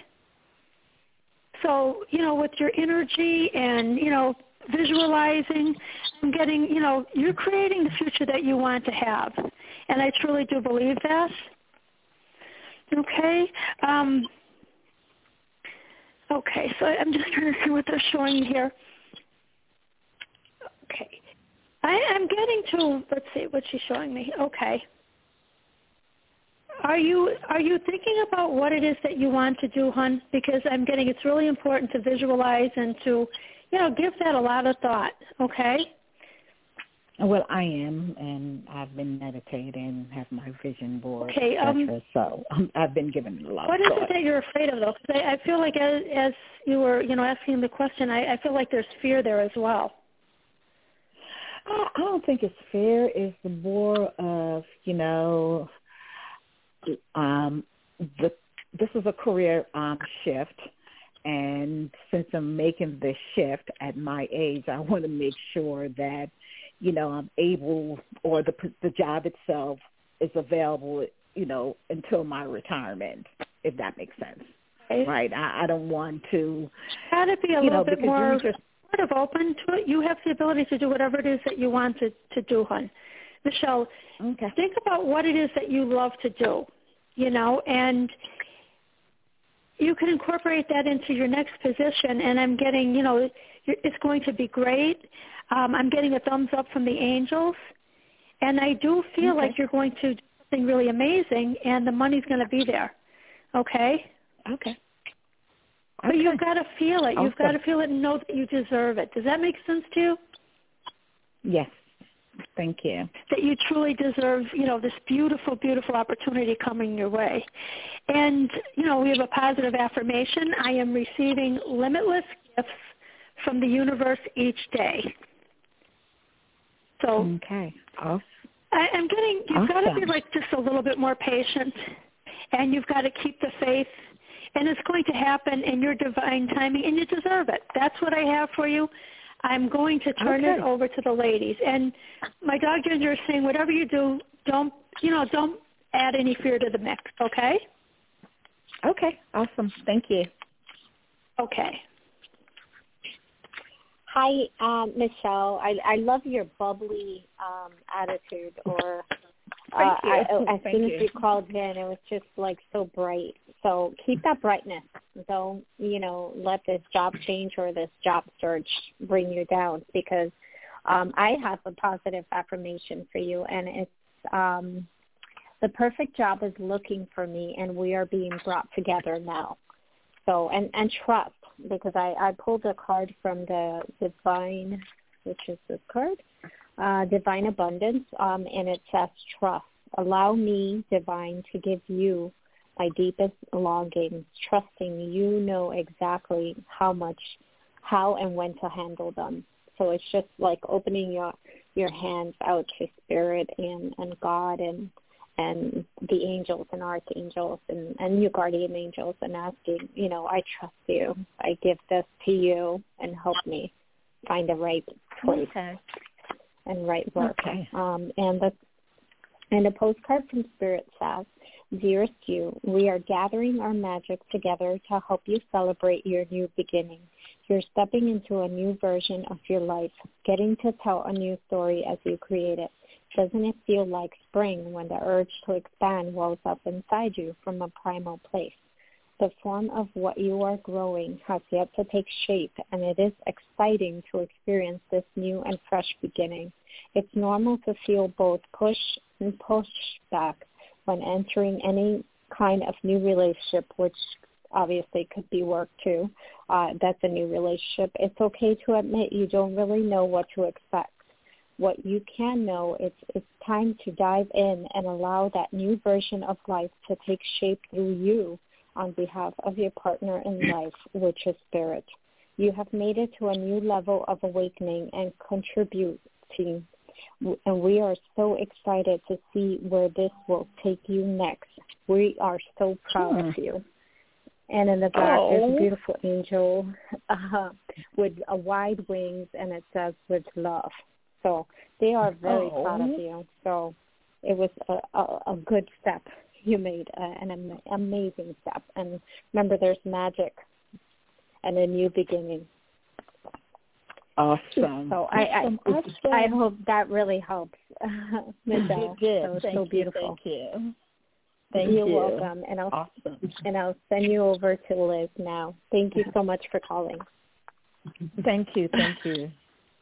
So, you know, with your energy and, you know, visualizing and getting, you know, you're creating the future that you want to have. And I truly do believe that. Okay. Um, okay, so I'm just trying to see what they're showing here. Okay. I, I'm getting to, let's see what she's showing me. Okay. Are you are you thinking about what it is that you want to do, hon? Because I'm getting it's really important to visualize and to, you know, give that a lot of thought, okay? Well, I am, and I've been meditating, have my vision board, okay, et cetera. Um, so um, I've been giving it a lot what of thought. What is it that you're afraid of, though? Because I, I feel like as, as you were, you know, asking the question, I, I feel like there's fear there as well. I, I don't think it's fair. It's more of, you know, um, the this is a career um, shift. And since I'm making this shift at my age, I want to make sure that, you know, I'm able, or the the job itself is available, you know, until my retirement, if that makes sense. Right? right? I, I don't want to. Got to be a you little know, bit more just, sort of open to it. You have the ability to do whatever it is that you want to, to do, hon. Michelle, okay. think about what it is that you love to do, you know, and you can incorporate that into your next position. And I'm getting, you know, it's going to be great. Um, I'm getting a thumbs up from the angels. And I do feel okay. like you're going to do something really amazing, and the money's going to be there. Okay? Okay. But okay. you've got to feel it. Awesome. You've got to feel it and know that you deserve it. Does that make sense to you? Yes. Thank you. That you truly deserve, you know, this beautiful, beautiful opportunity coming your way. And, you know, we have a positive affirmation. I am receiving limitless gifts from the universe each day. So okay. Awesome. I, I'm getting, you've awesome. got to be like just a little bit more patient, and you've got to keep the faith, and it's going to happen in your divine timing, and you deserve it. That's what I have for you. I'm going to turn okay. it over to the ladies. And my dog Ginger is saying, whatever you do, don't, you know, don't add any fear to the mix, okay? Okay. Awesome. Thank you. Okay. Hi, um, Michelle. I, I love your bubbly um, attitude. Or uh, Thank you. I, as Thank soon you. as you called in, it was just like so bright. So keep that brightness. Don't, you know, let this job change or this job search bring you down, because um, I have a positive affirmation for you, and it's um, the perfect job is looking for me, and we are being brought together now. So, and, and trust, because I, I pulled a card from the Divine, which is this card, uh, Divine Abundance, um, and it says trust. Allow me, Divine, to give you my deepest longings, trusting you know exactly how much, how and when to handle them. So it's just like opening your your hands out to Spirit and, and God and and the angels and archangels and, and your guardian angels, and asking, you know, I trust you. I give this to you, and help me find the right place okay. and right work. Okay. Um, and the and the postcard from Spirit says, dearest you, we are gathering our magic together to help you celebrate your new beginning. You're stepping into a new version of your life, getting to tell a new story as you create it. Doesn't it feel like spring when the urge to expand wells up inside you from a primal place? The form of what you are growing has yet to take shape, and it is exciting to experience this new and fresh beginning. It's normal to feel both push and push back when entering any kind of new relationship, which obviously could be work too. Uh, that's a new relationship. It's okay to admit you don't really know what to expect. What you can know is it's time to dive in and allow that new version of life to take shape through you on behalf of your partner in life, which is Spirit. You have made it to a new level of awakening and contributing, and we are so excited to see where this will take you next. We are so proud hmm. of you. And in the back, oh. there's a beautiful angel uh, with uh, wide wings, and it says, with love. So they are very oh. proud of you. So it was a, a, a good step you made, uh, an am- amazing step. And remember, there's magic and a new beginning. Awesome. So I awesome. I, awesome. I hope that really helps, Michelle. It did. So it's thank so you, beautiful. Thank you. Thank You're you. welcome. And I'll awesome. and I'll send you over to Liz now. Thank you so much for calling. Thank you. Thank you.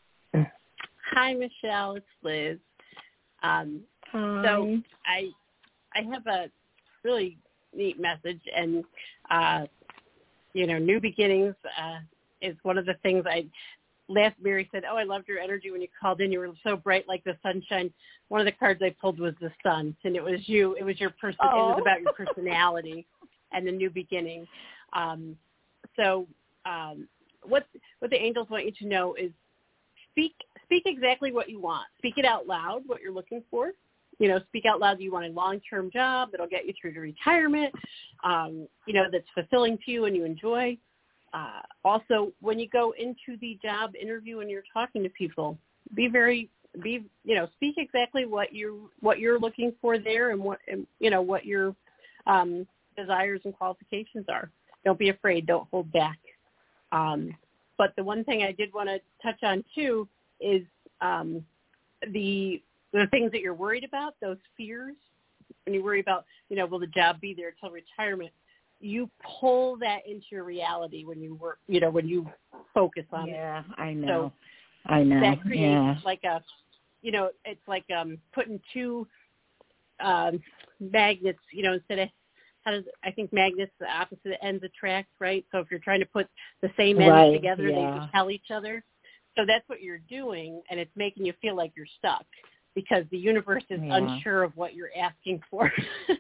Hi, Michelle. It's Liz. Um, Hi. So I I have a really neat message, and uh, you know, new beginnings uh, is one of the things I. Last Mary said, "Oh, I loved your energy when you called in. You were so bright like the sunshine." One of the cards I pulled was the sun, and it was you. It was your person. Oh. It was about your personality and the new beginning. Um, so, um, what what the angels want you to know is speak speak exactly what you want. Speak it out loud, what you're looking for. You know, speak out loud. You want a long-term job that'll get you through to retirement, um, you know, that's fulfilling to you and you enjoy. Uh, also, when you go into the job interview and you're talking to people, be very, be, you know, speak exactly what you what you're looking for there and what, and, you know, what your um, desires and qualifications are. Don't be afraid. Don't hold back. Um, but the one thing I did want to touch on too is um, the the things that you're worried about, those fears. When you worry about, you know, will the job be there until retirement? You pull that into your reality when you work, you know, when you focus on yeah, it. Yeah, I know. So I know. That creates yeah. like a, you know, it's like um, putting two um, magnets, you know, instead of, how does, I think magnets, the opposite ends attract, right? So if you're trying to put the same ends right, together, yeah. they repel each other. So that's what you're doing, and it's making you feel like you're stuck because the universe is yeah. unsure of what you're asking for.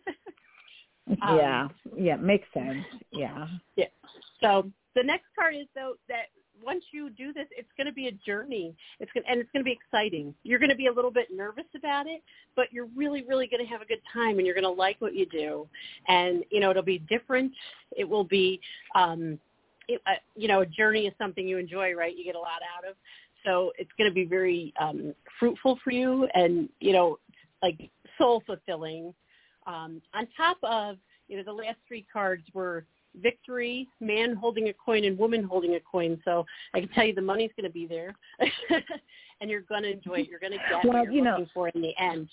um, yeah, yeah, makes sense. Yeah. Yeah. So the next part is, though, that once you do this, it's going to be a journey. It's going and it's going to be exciting. You're going to be a little bit nervous about it, but you're really, really going to have a good time, and you're going to like what you do. And, you know, it'll be different. It will be, um, it, uh, you know, a journey is something you enjoy, right? You get a lot out of. So it's going to be very um, fruitful for you and, you know, like soul-fulfilling. Um, on top of, you know, the last three cards were victory, man holding a coin, and woman holding a coin. So I can tell you the money's going to be there, and you're going to enjoy it. You're going to get well, what you're you looking know, for in the end.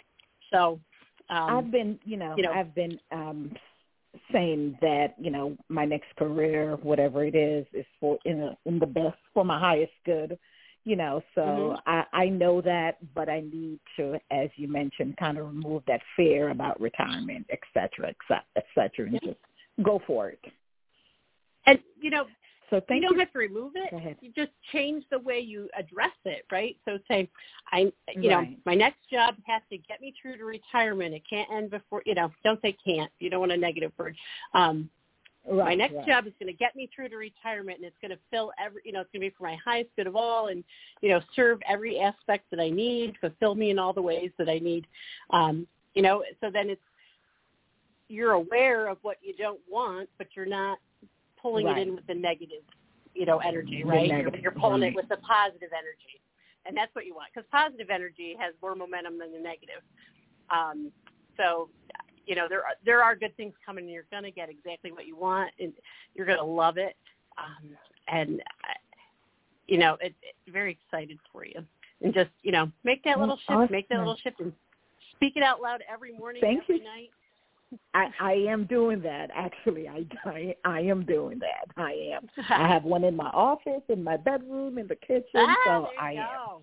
So um, I've been, you know, you know, I've been um, saying that, you know, my next career, whatever it is, is for in, a, in the best, for my highest good. You know, so mm-hmm. I, I know that, but I need to, as you mentioned, kind of remove that fear about retirement, et cetera, et cetera, et cetera, and just go for it. And, you know, so thank you don't you. have to remove it. You just change the way you address it, right? So say, I, you right. know, my next job has to get me through to retirement. It can't end before, you know, don't say can't. You don't want a negative word. Um, right, my next right. job is going to get me through to retirement, and it's going to fill every, you know, it's going to be for my highest good of all and, you know, serve every aspect that I need, fulfill me in all the ways that I need. Um, you know, so then it's, you're aware of what you don't want, but you're not pulling right. it in with the negative, you know, energy, right? You're, you're pulling right. it with the positive energy. And that's what you want, because positive energy has more momentum than the negative. Um, so, you know, there are, there are good things coming, and you're going to get exactly what you want, and you're going to love it. Um, and, you know, it, it's very excited for you. And just, you know, make that little shift, awesome. make that little shift, and speak it out loud every morning, Thank every you. night. I, I am doing that, actually. I, I I am doing that. I am. I have one in my office, in my bedroom, in the kitchen, ah, so there I you am. go.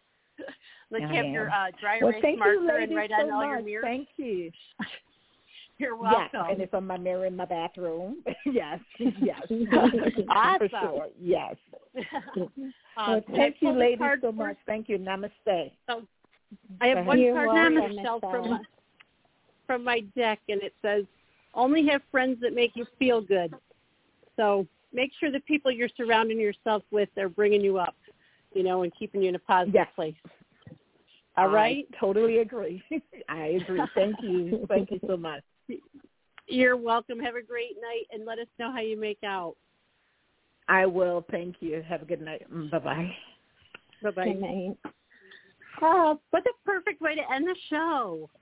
Like I you have am. your uh, dry well, erase thank marker you, ladies, and write so on all much. your mirrors. Thank you. You're welcome. Yes, and it's on my mirror in my bathroom. yes, yes. Awesome. For sure, yes. um, well, thank you, ladies, so for... much. Thank you. Namaste. So, I have one You're card welcome, myself Miss from my, from my deck, and it says, only have friends that make you feel good. So make sure the people you're surrounding yourself with are bringing you up, you know, and keeping you in a positive yes. place. All right? I totally agree. I agree. Thank you. Thank you so much. You're welcome. Have a great night, and let us know how you make out. I will. Thank you. Have a good night. Bye-bye. Bye-bye. Good night. Oh, what a perfect way to end the show.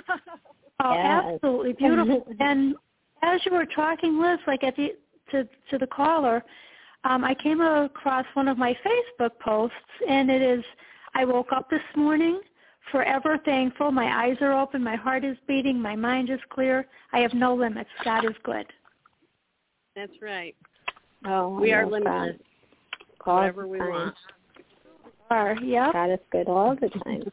Oh, Yes. absolutely beautiful. And as you were talking, Liz, like at the to to the caller, um, I came across one of my Facebook posts, and it is, I woke up this morning forever thankful. My eyes are open. My heart is beating. My mind is clear. I have no limits. God is good. That's right. Oh, we I are love limitless. that. All Whatever the we time. want. Are, yep. God is good all the time.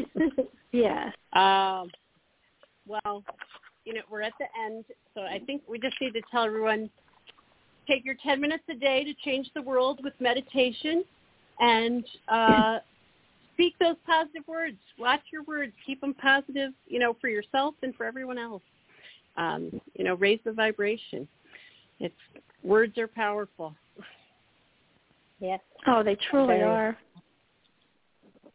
Yes. Um, well, you know, we're at the end, so I think we just need to tell everyone, take your ten minutes a day to change the world with meditation, and uh, speak those positive words. Watch your words. Keep them positive, you know, for yourself and for everyone else. Um, you know, raise the vibration. It's words are powerful. Yes. Oh, they truly Very. are.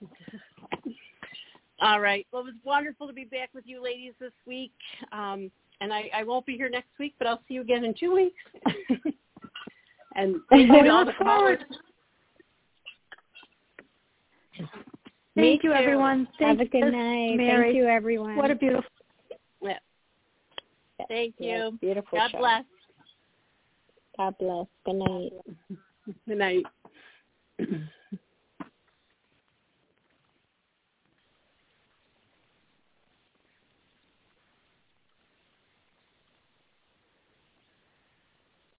All right. Well, it was wonderful to be back with you ladies this week. Um, and I, I won't be here next week, but I'll see you again in two weeks. And thank you to all the callers. Thank you, everyone. Thank Have a good you, night. Mary. Thank you, everyone. What a beautiful. Yeah. Thank you. Yes, beautiful God show. bless. God bless. Good night. Good night.